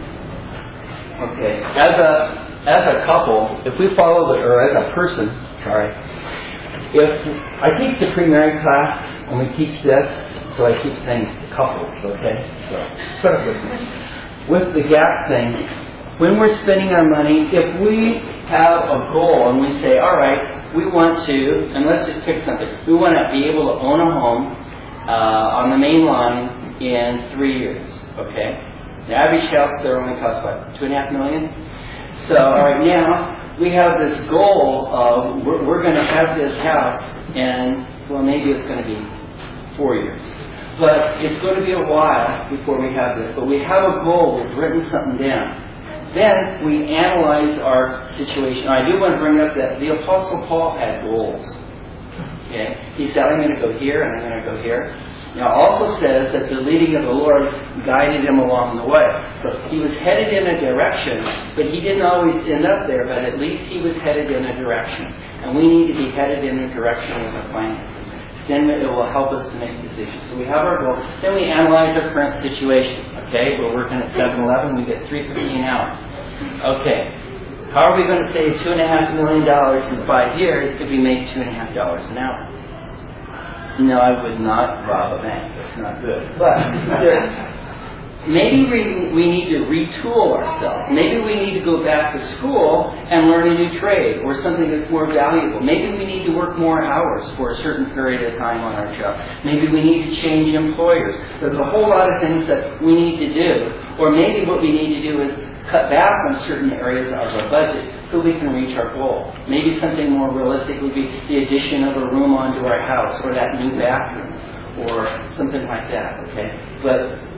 Okay, as a as a couple, if we follow the, or as a person, sorry, if I teach the pre-married class and we teach this, so I keep saying couples, okay? So put up with me. With the gap thing, when we're spending our money, if we have a goal and we say, all right, we want to, and let's just pick something, we want to be able to own a home Uh, on the main line in three years, okay? The average house there only costs what, two and a half million? So right now we have this goal of we're, we're going to have this house, and well, maybe it's going to be four years, but it's going to be a while before we have this. But we have a goal. We've written something down. Then we analyze our situation. I do want to bring up that the Apostle Paul had goals. Okay. He said, I'm going to go here and I'm going to go here. Now, it also says that the leading of the Lord guided him along the way. So he was headed in a direction, but he didn't always end up there, but at least he was headed in a direction. And we need to be headed in a direction with our finances. Then it will help us to make decisions. So we have our goal. Then we analyze our current situation. Okay, we're working at seven eleven, we get three fifty an hour. Okay. How are we going to save two and a half million dollars in five years if we make two and a half dollars an hour? No, I would not rob a bank. That's not good. But there, maybe we, we need to retool ourselves. Maybe we need to go back to school and learn a new trade or something that's more valuable. Maybe we need to work more hours for a certain period of time on our job. Maybe we need to change employers. There's a whole lot of things that we need to do. Or maybe what we need to do is cut back on certain areas of our budget so we can reach our goal. Maybe something more realistic would be the addition of a room onto our house or that new bathroom or something like that, okay? But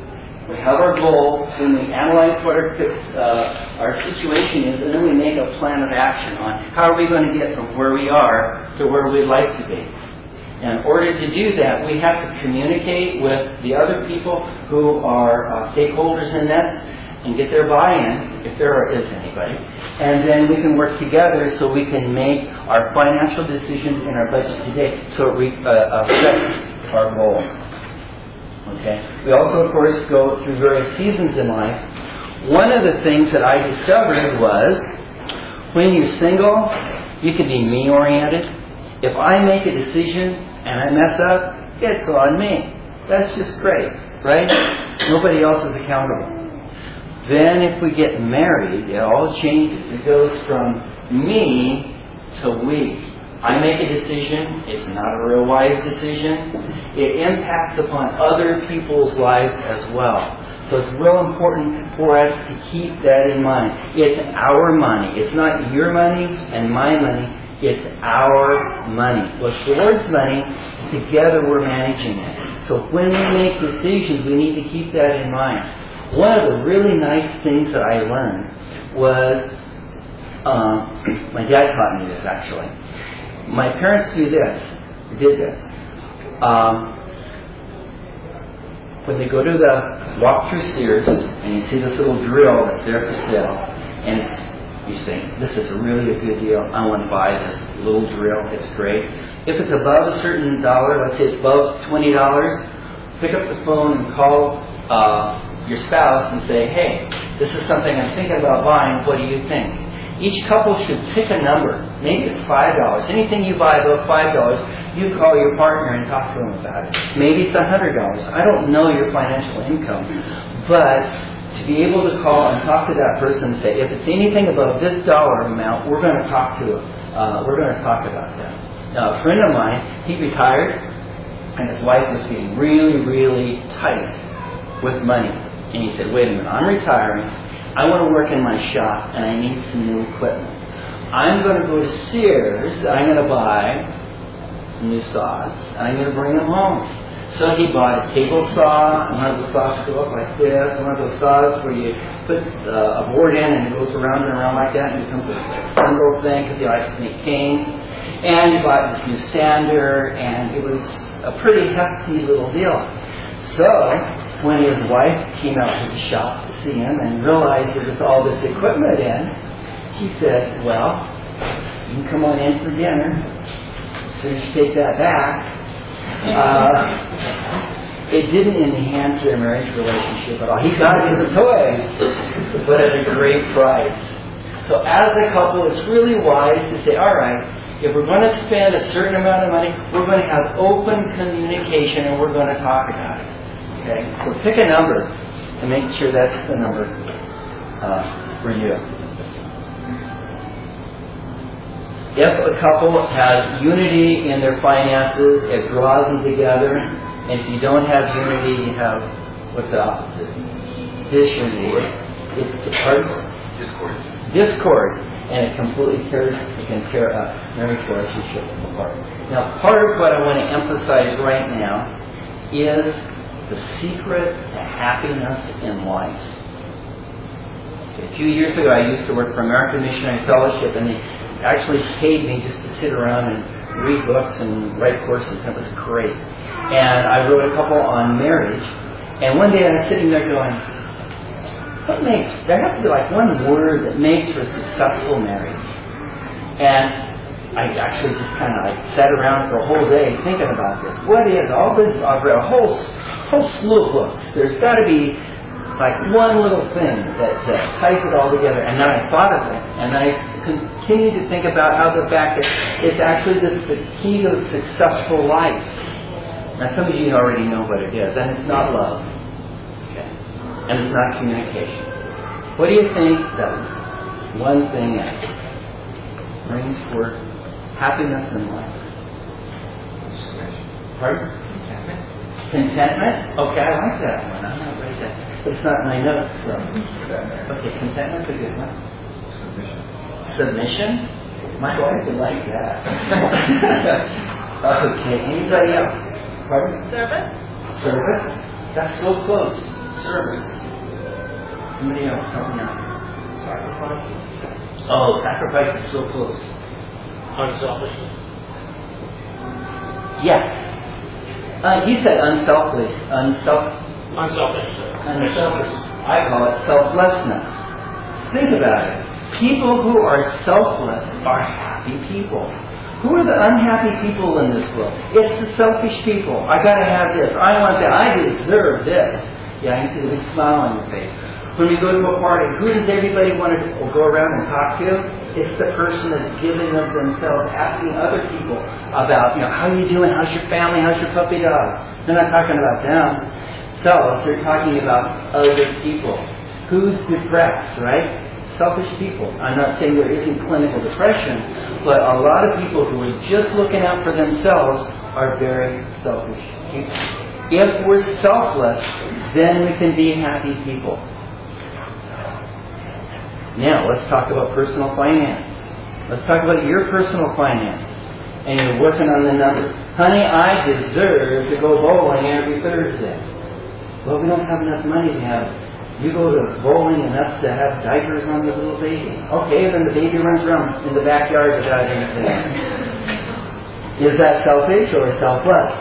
We have our goal, then we analyze what our, uh, our situation is, and then we make a plan of action on how are we going to get from where we are to where we'd like to be. And in order to do that, we have to communicate with the other people who are uh, stakeholders in this and get their buy-in, if there is anybody. And then we can work together so we can make our financial decisions in our budget today so it re- uh, affects our goal. Okay. We also, of course, go through various seasons in life. One of the things that I discovered was when you're single, you can be me-oriented. If I make a decision and I mess up, it's on me. That's just great, right? Nobody else is accountable. Then if we get married, it all changes. It goes from me to we. I make a decision. It's not a real wise decision. It impacts upon other people's lives as well. So it's real important for us to keep that in mind. It's our money. It's not your money and my money. It's our money. Well, it's the Lord's money. Together we're managing it. So when we make decisions, we need to keep that in mind. One of the really nice things that I learned was, um, my dad taught me this actually. My parents do this, did this. Um, when they go to the walk through Sears and you see this little drill that's there for sale, and it's, you say, this is really a good deal. I want to buy this little drill. It's great. If it's above a certain dollar, let's say it's above twenty dollars, pick up the phone and call uh, your spouse and say, hey, this is something I'm thinking about buying. What do you think? Each couple should pick a number. Maybe it's five dollars. Anything you buy above five dollars, you call your partner and talk to them about it. Maybe it's one hundred dollars. I don't know your financial income. But to be able to call and talk to that person and say, if it's anything above this dollar amount, we're going to talk to it. Uh, we're going to talk about that. Now, a friend of mine, he retired, and his wife was getting really, really tight with money. And he said, wait a minute, I'm retiring. I want to work in my shop, and I need some new equipment. I'm going to go to Sears, and I'm going to buy some new saws, and I'm going to bring them home. So he bought a table saw, and one of the saws go up like this, and one of those saws where you put uh, a board in, and it goes around and around like that, and it becomes a spindle thing, because he likes to make canes. And he bought this new sander, and it was a pretty hefty little deal. So when his wife came out to the shop to see him and realized there was all this equipment in, he said, well, you can come on in for dinner. As soon as you take that back. Uh, it didn't enhance their marriage relationship at all. He got his toy, but at a great price. So as a couple, it's really wise to say, all right, if we're going to spend a certain amount of money, we're going to have open communication and we're going to talk about it. Okay, so pick a number and make sure that's the number uh, for you. If a couple has unity in their finances, it draws them together. And if you don't have unity, you have, what's the opposite? Disunity. It's a part Discord. Discord. And it completely tears, it can tear a marriage relationship apart. Now, part of what I want to emphasize right now is the secret to happiness in life. A few years ago, I used to work for American Missionary Fellowship, and they actually paid me just to sit around and read books and write courses. That was great. And I wrote a couple on marriage. And one day I was sitting there going, what makes, there has to be like one word that makes for a successful marriage. And I actually just kind of like sat around for a whole day thinking about this. What is all this? I've read a whole whole slew of books. There's got to be like one little thing that, that ties it all together. And then I thought of it, and I continued to think about how the fact that it's actually the, the key to a successful life. Now, some of you already know what it is, and it's not love, okay, and it's not communication. What do you think that one thing is? Brings forth happiness in life. Pardon? Contentment. Contentment? Okay, I like that one. I'm not right there. It's not in my notes, so. Okay, contentment's a good one. Submission. Submission? My wife would like that. Okay, anybody else? Pardon? Service? Service? That's so close. Service. Somebody else, help me out. Sacrifice. Oh, sacrifice is so close. Unselfishness. Yes. Uh, you said unselfish. Unself. Unselfish. Unselfish. I call it selflessness. Think about it. People who are selfless are happy people. Who are the unhappy people in this world? It's the selfish people. I gotta have this. I want that. I deserve this. Yeah, you see the big smile on your face. When we go to a party, who does everybody want to go around and talk to? It's the person that's giving of themselves, asking other people about, you know, how are you doing? How's your family? How's your puppy dog? They're not talking about them. Selves, they're talking about other people. Who's depressed, right? Selfish people. I'm not saying there isn't clinical depression, but a lot of people who are just looking out for themselves are very selfish people. If we're selfless, then we can be happy people. Now, let's talk about personal finance. Let's talk about your personal finance. And you're working on the numbers. Honey, I deserve to go bowling every Thursday. Well, we don't have enough money to have. You go to bowling enough to have diapers on the little baby. Okay, then the baby runs around in the backyard without anything. Is that selfish or selfless?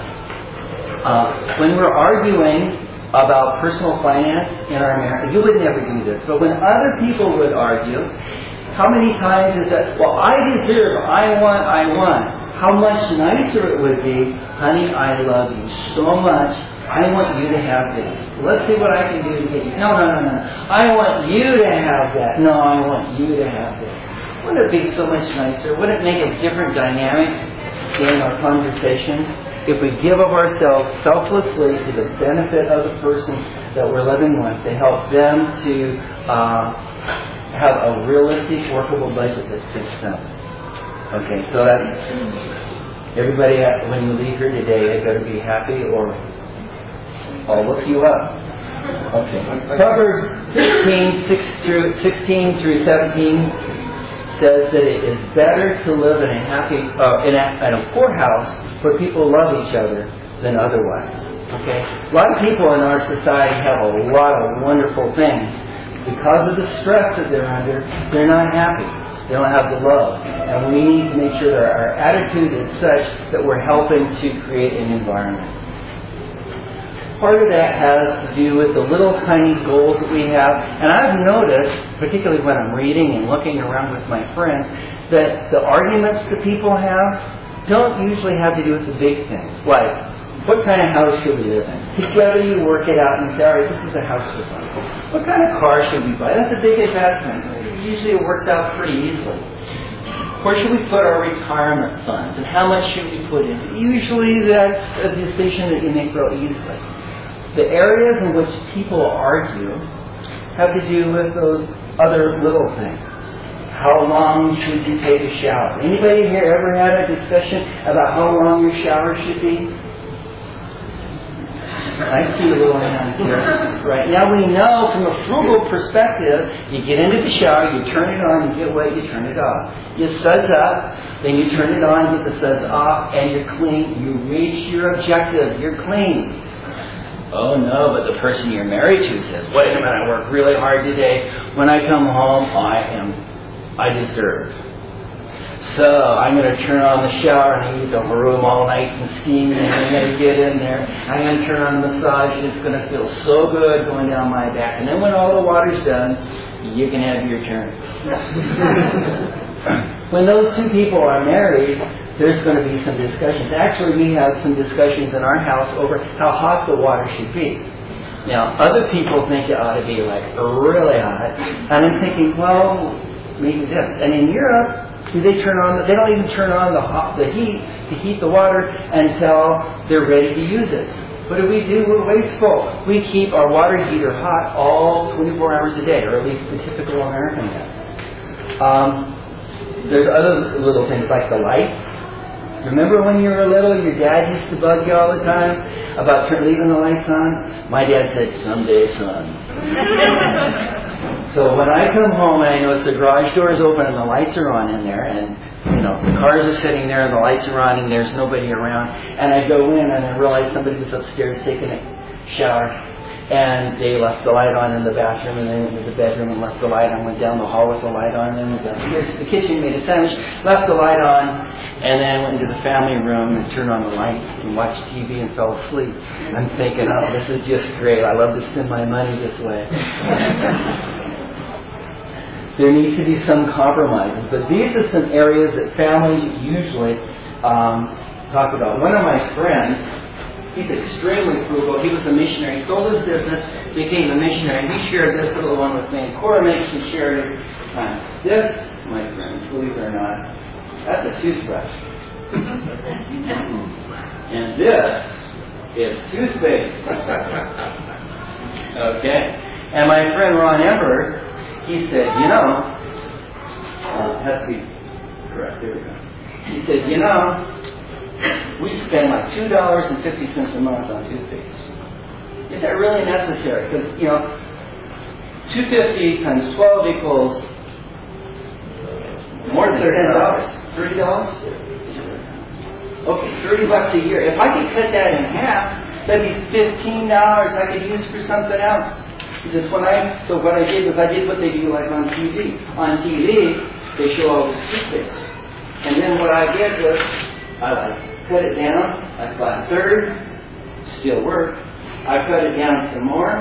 Uh, when we're arguing about personal finance in our marriage, you would never do this, but when other people would argue, how many times is that, well, I deserve, I want, I want. How much nicer it would be, honey, I love you so much, I want you to have this. Let's see what I can do to get you. No, no, no, no. I want you to have that. No, I want you to have this. Wouldn't it be so much nicer? Wouldn't it make a different dynamic in our conversations? If we give of ourselves selflessly to the benefit of the person that we're living with, to help them to uh, have a realistic, workable budget that fits them. Okay, so that's everybody. When you leave here today, they better be happy, or I'll look you up. Okay, Proverbs fifteen, six through sixteen through seventeen says that it is better to live in a happy, uh, in, a, in a poor house where people love each other than otherwise. Okay, a lot of people in our society have a lot of wonderful things. Because of the stress that they're under, they're not happy. They don't have the love, and we need to make sure that our attitude is such that we're helping to create an environment. Part of that has to do with the little tiny goals that we have. And I've noticed, particularly when I'm reading and looking around with my friends, that the arguments that people have don't usually have to do with the big things. Like, what kind of house should we live in? Together you work it out and say, all right, this is the house we're buying. What kind of car should we buy? That's a big investment. Usually it works out pretty easily. Where should we put our retirement funds? And how much should we put in? Usually that's a decision that you make real easily. The areas in which people argue have to do with those other little things. How long should you take a shower? Anybody here ever had a discussion about how long your shower should be? I see a little hands here. Right now we know from a frugal perspective, you get into the shower, you turn it on, you get wet, you turn it off. You suds up, then you turn it on, get the suds off, and you're clean. You reach your objective. You're clean. Oh no, but the person you're married to says, wait a minute, I worked really hard today. When I come home, I am, I deserve. So I'm going to turn on the shower and I need the room all nice and steamy, and I'm going to get in there. I'm going to turn on the massage and it's going to feel so good going down my back. And then when all the water's done, you can have your turn. When those two people are married, there's going to be some discussions. Actually, we have some discussions in our house over how hot the water should be. Now, other people think it ought to be like really hot. And I'm thinking, well, maybe this. And in Europe, do they turn on, the, they don't even turn on the, hot, the heat to heat the water until they're ready to use it. What do we do? We're wasteful. We keep our water heater hot all twenty-four hours a day, or at least the typical American does. Um, there's other little things like the lights. Remember when you were little, your dad used to bug you all the time about turn, leaving the lights on? My dad said, someday, son. So when I come home and I notice the garage door is open and the lights are on in there, and you know the cars are sitting there and the lights are on and there's nobody around, and I go in and I realize somebody was upstairs taking a shower, And they left the light on in the bathroom, and then went into the bedroom and left the light on, went down the hall with the light on, and then went downstairs to the kitchen, made a sandwich, left the light on, and then went into the family room and turned on the lights and watched T V and fell asleep. I'm thinking, oh, this is just great. I love to spend my money this way. There needs to be some compromises, but these are some areas that families usually um, talk about. One of my friends, he's extremely frugal. He was a missionary. Sold his business, became a missionary. He shared this little one with me. Cora makes me share it every time. This, my friends, believe it or not, that's a toothbrush. And this is toothpaste. Okay? And my friend Ron Ember, he said, you know, uh, has to be correct, there we go. He said, you know, we spend like two dollars and fifty cents a month on toothpaste. Is that really necessary? Because, you know, two hundred fifty times twelve equals more than ten dollars. thirty dollars? Okay, thirty bucks a year. If I could cut that in half, that'd be fifteen dollars I could use for something else. Just when I, so what I did was I did what they do like on T V. On T V, they show all this toothpaste. And then what I did was, I like cut it down, I got a third, still worked. I cut it down some more,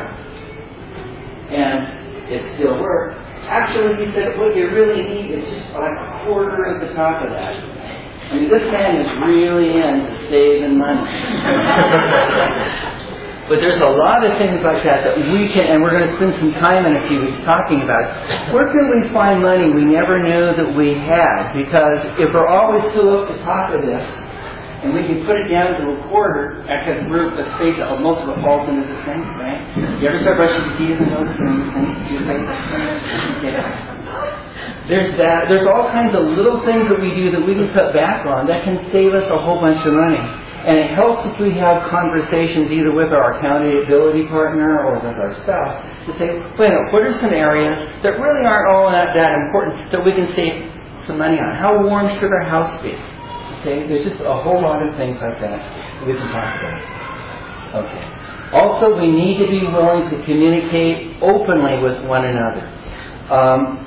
and it still worked. Actually, he said, what you really need is just like a quarter of the top of that. I mean, this man is really into saving money. But there's a lot of things like that that we can, and we're going to spend some time in a few weeks talking about. Where can we find money we never knew that we had? Because if we're always still up the top of this, and we can put it down to a quarter, because we're, let's face it, most of it falls into the sink, right? You ever start brushing your teeth and those things? There's that. There's all kinds of little things that we do that we can cut back on that can save us a whole bunch of money. And it helps if we have conversations either with our accountability partner or with our spouse to say, wait a minute, what are some areas that really aren't all that, that important that we can save some money on? How warm should our house be? Okay, there's just a whole lot of things like that we can talk about. Okay. Also, we need to be willing to communicate openly with one another. Um,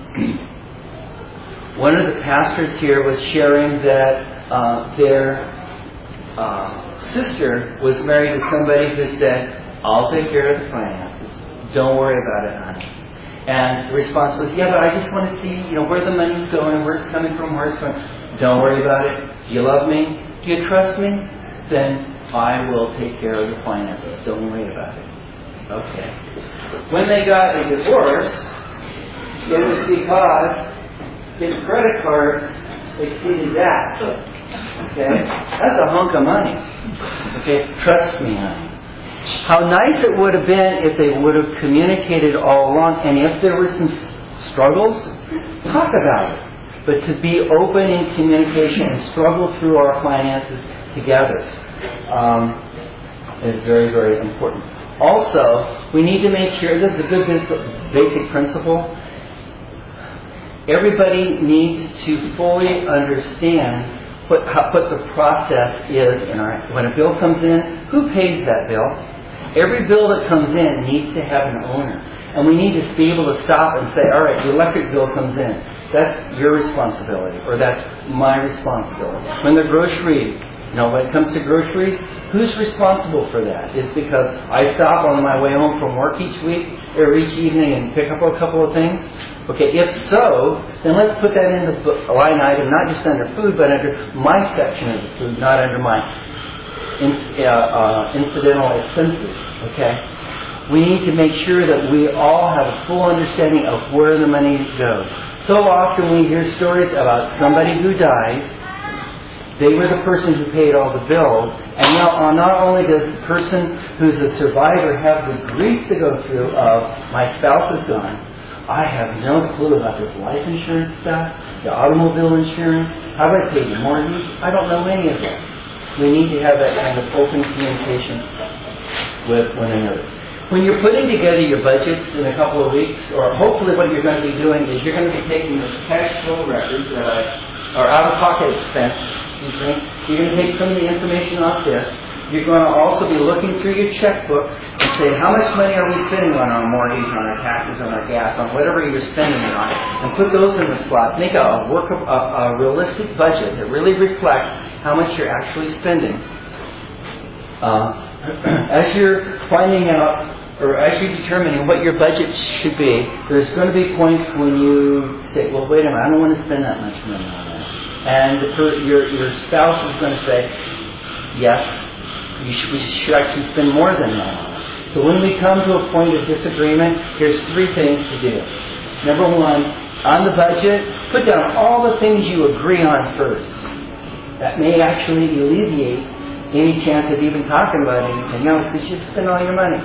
one of the pastors here was sharing that uh, their Uh, sister was married to somebody who said, I'll take care of the finances. Don't worry about it, honey. And the response was, yeah, but I just want to see, you know, where the money's going, where it's coming from, where it's going. Don't worry about it. Do you love me? Do you trust me? Then I will take care of the finances. Don't worry about it. Okay. When they got a divorce, it was because his credit cards exceeded that. Okay? That's a hunk of money. Okay? Trust me, honey. How nice it would have been if they would have communicated all along, and if there were some struggles, talk about it. But to be open in communication and struggle through our finances together um, is very, very important. Also, we need to make sure, this is a good basic principle, everybody needs to fully understand What, how, what the process is in our, when a bill comes in, who pays that bill? Every bill that comes in needs to have an owner. And we need to be able to stop and say, all right, the electric bill comes in. That's your responsibility, or that's my responsibility. When the grocery, you know, when it comes to groceries, who's responsible for that? It's because I stop on my way home from work each week, or each evening, and pick up a couple of things. Okay, if so, then let's put that in the line item, not just under food, but under my section of the food, not under my uh, uh, incidental expenses. Okay? We need to make sure that we all have a full understanding of where the money goes. So often we hear stories about somebody who dies. They were the person who paid all the bills. And now not only does the person who's a survivor have the grief to go through of, my spouse is gone, I have no clue about this life insurance stuff, the automobile insurance, how do I pay the mortgage? I don't know any of this. We need to have that kind of open communication with one another. When you're putting together your budgets in a couple of weeks, or hopefully what you're going to be doing is you're going to be taking this cash flow record, that I, or out-of-pocket expense, excuse me, you're going to take some of the information off this, you're going to also be looking through your checkbook and say, how much money are we spending on our mortgage, on our taxes, on our gas, on whatever you're spending it on, and put those in the slots. Make a, work, a, a realistic budget that really reflects how much you're actually spending. Uh, as you're finding out, or as you're determining what your budget should be, there's going to be points when you say, well, wait a minute, I don't want to spend that much money on that. And the per, your, your spouse is going to say, yes, you should, we should actually spend more than that. So when we come to a point of disagreement, here's three things to do. Number one, on the budget, put down all the things you agree on first. That may actually alleviate any chance of even talking about anything else, because you spend all your money.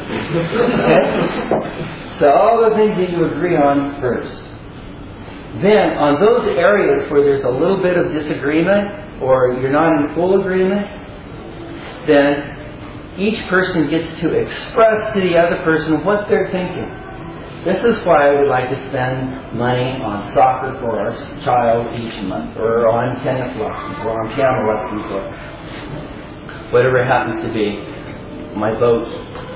Okay? So all the things that you agree on first. Then, on those areas where there's a little bit of disagreement, or you're not in full agreement, then each person gets to express to the other person what they're thinking. This is why I would like to spend money on soccer for our child each month, or on tennis lessons, or on piano lessons, or whatever it happens to be. My boat.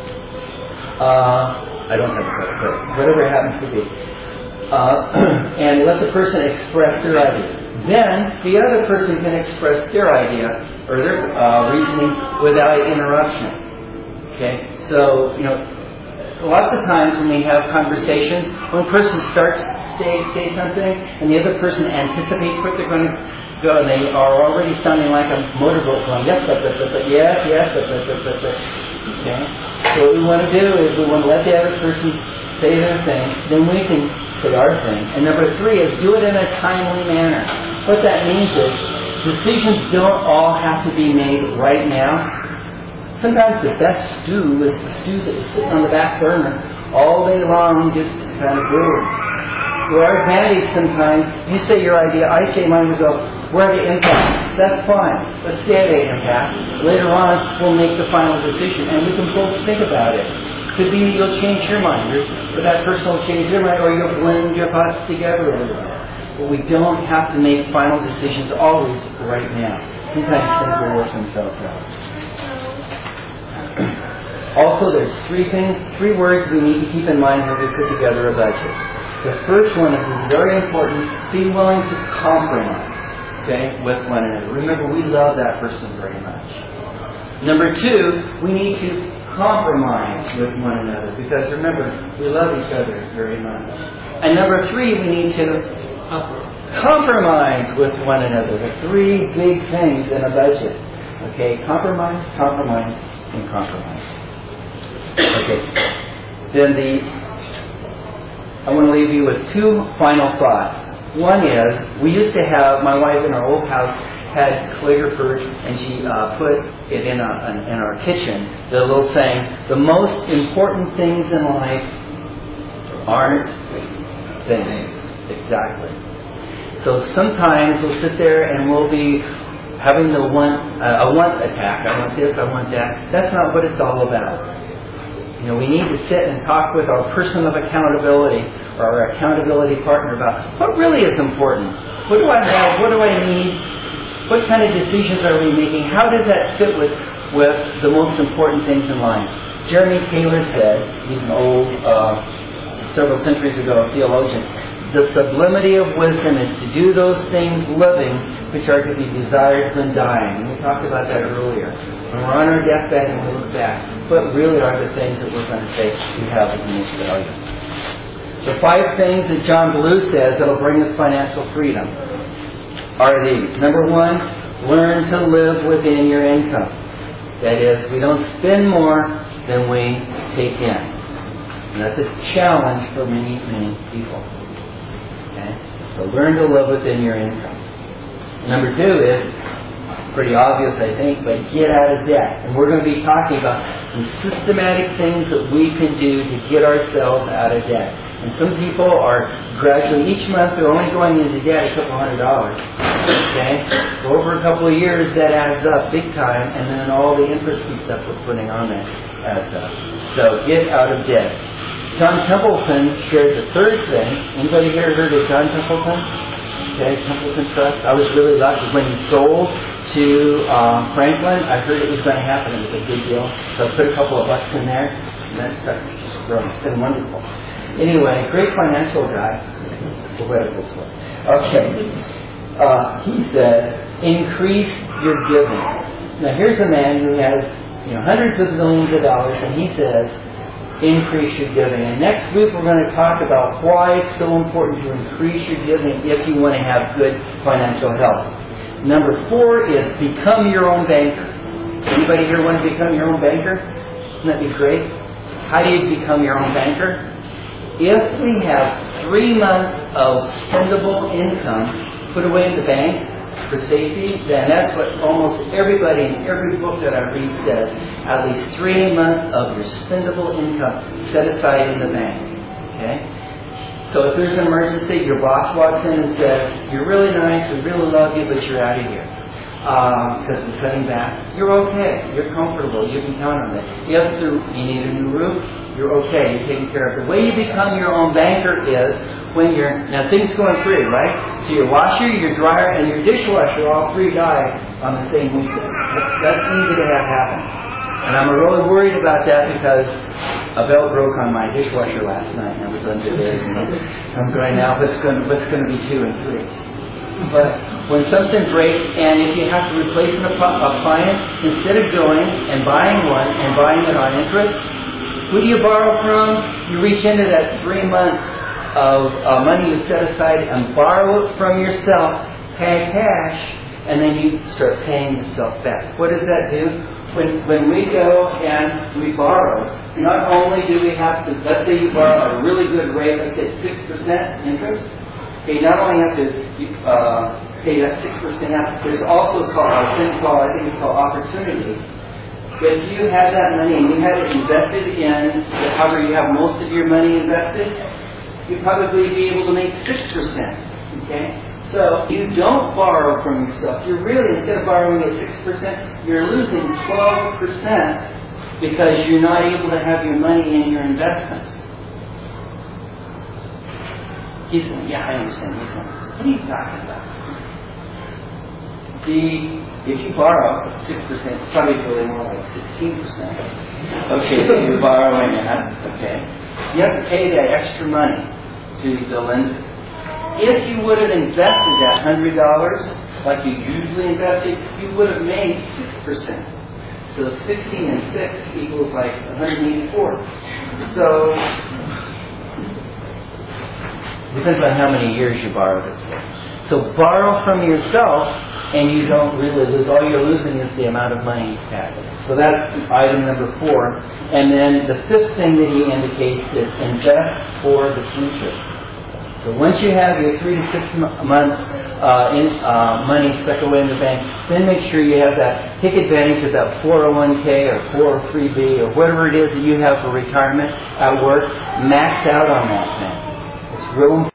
Uh, I don't have a boat, but whatever it happens to be. Uh, and let the person express their idea. Then the other person can express their idea or their uh, reasoning without interruption. Okay? So, you know, lots of times when we have conversations, one person starts to say, say something, and the other person anticipates what they're going to go, and they are already sounding like a motorboat going, yes, but, but, but, but, yes, yes, but, but, but, but, but. Okay? So what we want to do is we want to let the other person say their thing, then we can say our thing. And number three is do it in a timely manner. What that means is decisions don't all have to be made right now. Sometimes the best stew is the stew that is sitting on the back burner all day long, just kind of brewing. To our advantage sometimes, you say your idea, I say mine, we go, where are the impacts? That's fine. Let's say the impact. Later on, we'll make the final decision, and we can both think about it. Could be you'll change your mind, or, or that person will change their mind, or you'll blend your thoughts together. But we don't have to make final decisions always right now. Sometimes things will work themselves out. Also, there's three things, three words we need to keep in mind when we put together a budget. The first one is very important, be willing to compromise, okay, with one another. Remember, we love that person very much. Number two, we need to compromise with one another, because remember, we love each other very much. And number three, we need to compromise with one another. The three big things in a budget. Okay, compromise, compromise, and compromise. Okay. Then the I want to leave you with two final thoughts. One is, we used to have, my wife in our old house had Klagerfurt, and she uh, put it in, a, in our kitchen, the little saying, the most important things in life aren't things. Exactly. So sometimes we'll sit there and we'll be having the want, uh, a want attack. I want this, I want that. That's not what it's all about. You know, we need to sit and talk with our person of accountability or our accountability partner about what really is important. What do I have? What do I need? What kind of decisions are we making? How does that fit with, with the most important things in life? Jeremy Taylor said, he's an old, uh, several centuries ago theologian, the sublimity of wisdom is to do those things living which are to be desired when dying. And we talked about that earlier. When we're on our deathbed and we look back, what really are the things that we're going to say we have the most value? The five things that John Blue says that will bring us financial freedom are these. Number one, learn to live within your income. That is, we don't spend more than we take in. And that's a challenge for many, many people. Okay? So learn to live within your income. Number two is, pretty obvious I think, but get out of debt. And we're going to be talking about some systematic things that we can do to get ourselves out of debt. And some people are gradually, each month they're only going into debt a couple hundred dollars. Okay? So over a couple of years that adds up big time, and then all the interest and stuff we're putting on that adds up. So get out of debt. John Templeton shared the third thing. Anybody here heard of John Templeton? Okay, Templeton Trust. I was really lucky when he sold to uh, Franklin. I heard it was going to happen. It was a good deal. So I put a couple of bucks in there, and that started just growing. It's been wonderful. Anyway, great financial guy. Poetical stuff. Okay. Uh, he said, increase your giving. Now here's a man who has, you know, hundreds of millions of dollars, and he says, increase your giving. And next week we're going to talk about why it's so important to increase your giving if you want to have good financial health. Number four is become your own banker. Anybody here want to become your own banker? Wouldn't that be great? How do you become your own banker? If we have three months of spendable income put away in the bank for safety, then that's what almost everybody in every book that I read says. At least three months of your spendable income set aside in the bank. Okay? So if there's an emergency, your boss walks in and says, you're really nice, we really love you, but you're out of here. Because um, we're cutting back. You're okay. You're comfortable. You can count on it. If you need a new roof, you're okay. You're taken care of. The way you become your own banker is when you're, now things going free, right? So your washer, your dryer, and your dishwasher all three die on the same weekend. That's easy to have happen. And I'm really worried about that because a belt broke on my dishwasher last night and I was under there. You know? I'm going, now what's going, what's going to be two and three? But when something breaks and if you have to replace an appliance, instead of going and buying one and buying it on interest, who do you borrow from? You reach into that three months of uh, money you set aside and borrow it from yourself, pay cash, and then you start paying yourself back. What does that do? When when we go and we borrow, not only do we have to, let's say you borrow a really good rate, let's say six percent interest, okay, you not only have to uh, pay that six percent out, there's also called, a thing called, I think it's called opportunity. If you had that money and you had it invested in, however you have most of your money invested, you'd probably be able to make six percent. Okay? So you don't borrow from yourself. You're really, instead of borrowing at six percent, you're losing twelve percent because you're not able to have your money in your investments. He's going, yeah, I understand. He's going, what are you talking about? The, if you borrow six percent, it's probably really more like sixteen percent. Okay, if you're borrowing that, okay. You have to pay that extra money to the lender. If you would have invested that one hundred dollars like you usually invested, you would have made six percent. So sixteen and six equals like one hundred eighty-four. So, depends on how many years you borrowed it for. So borrow from yourself and you don't really lose. All you're losing is the amount of money you have. So that's item number four. And then the fifth thing that he indicates is invest for the future. So once you have your three to six months uh, in uh, money stuck away in the bank, then make sure you have that. Take advantage of that four oh one k or four oh three b or whatever it is that you have for retirement at work. Max out on that thing. It's real important.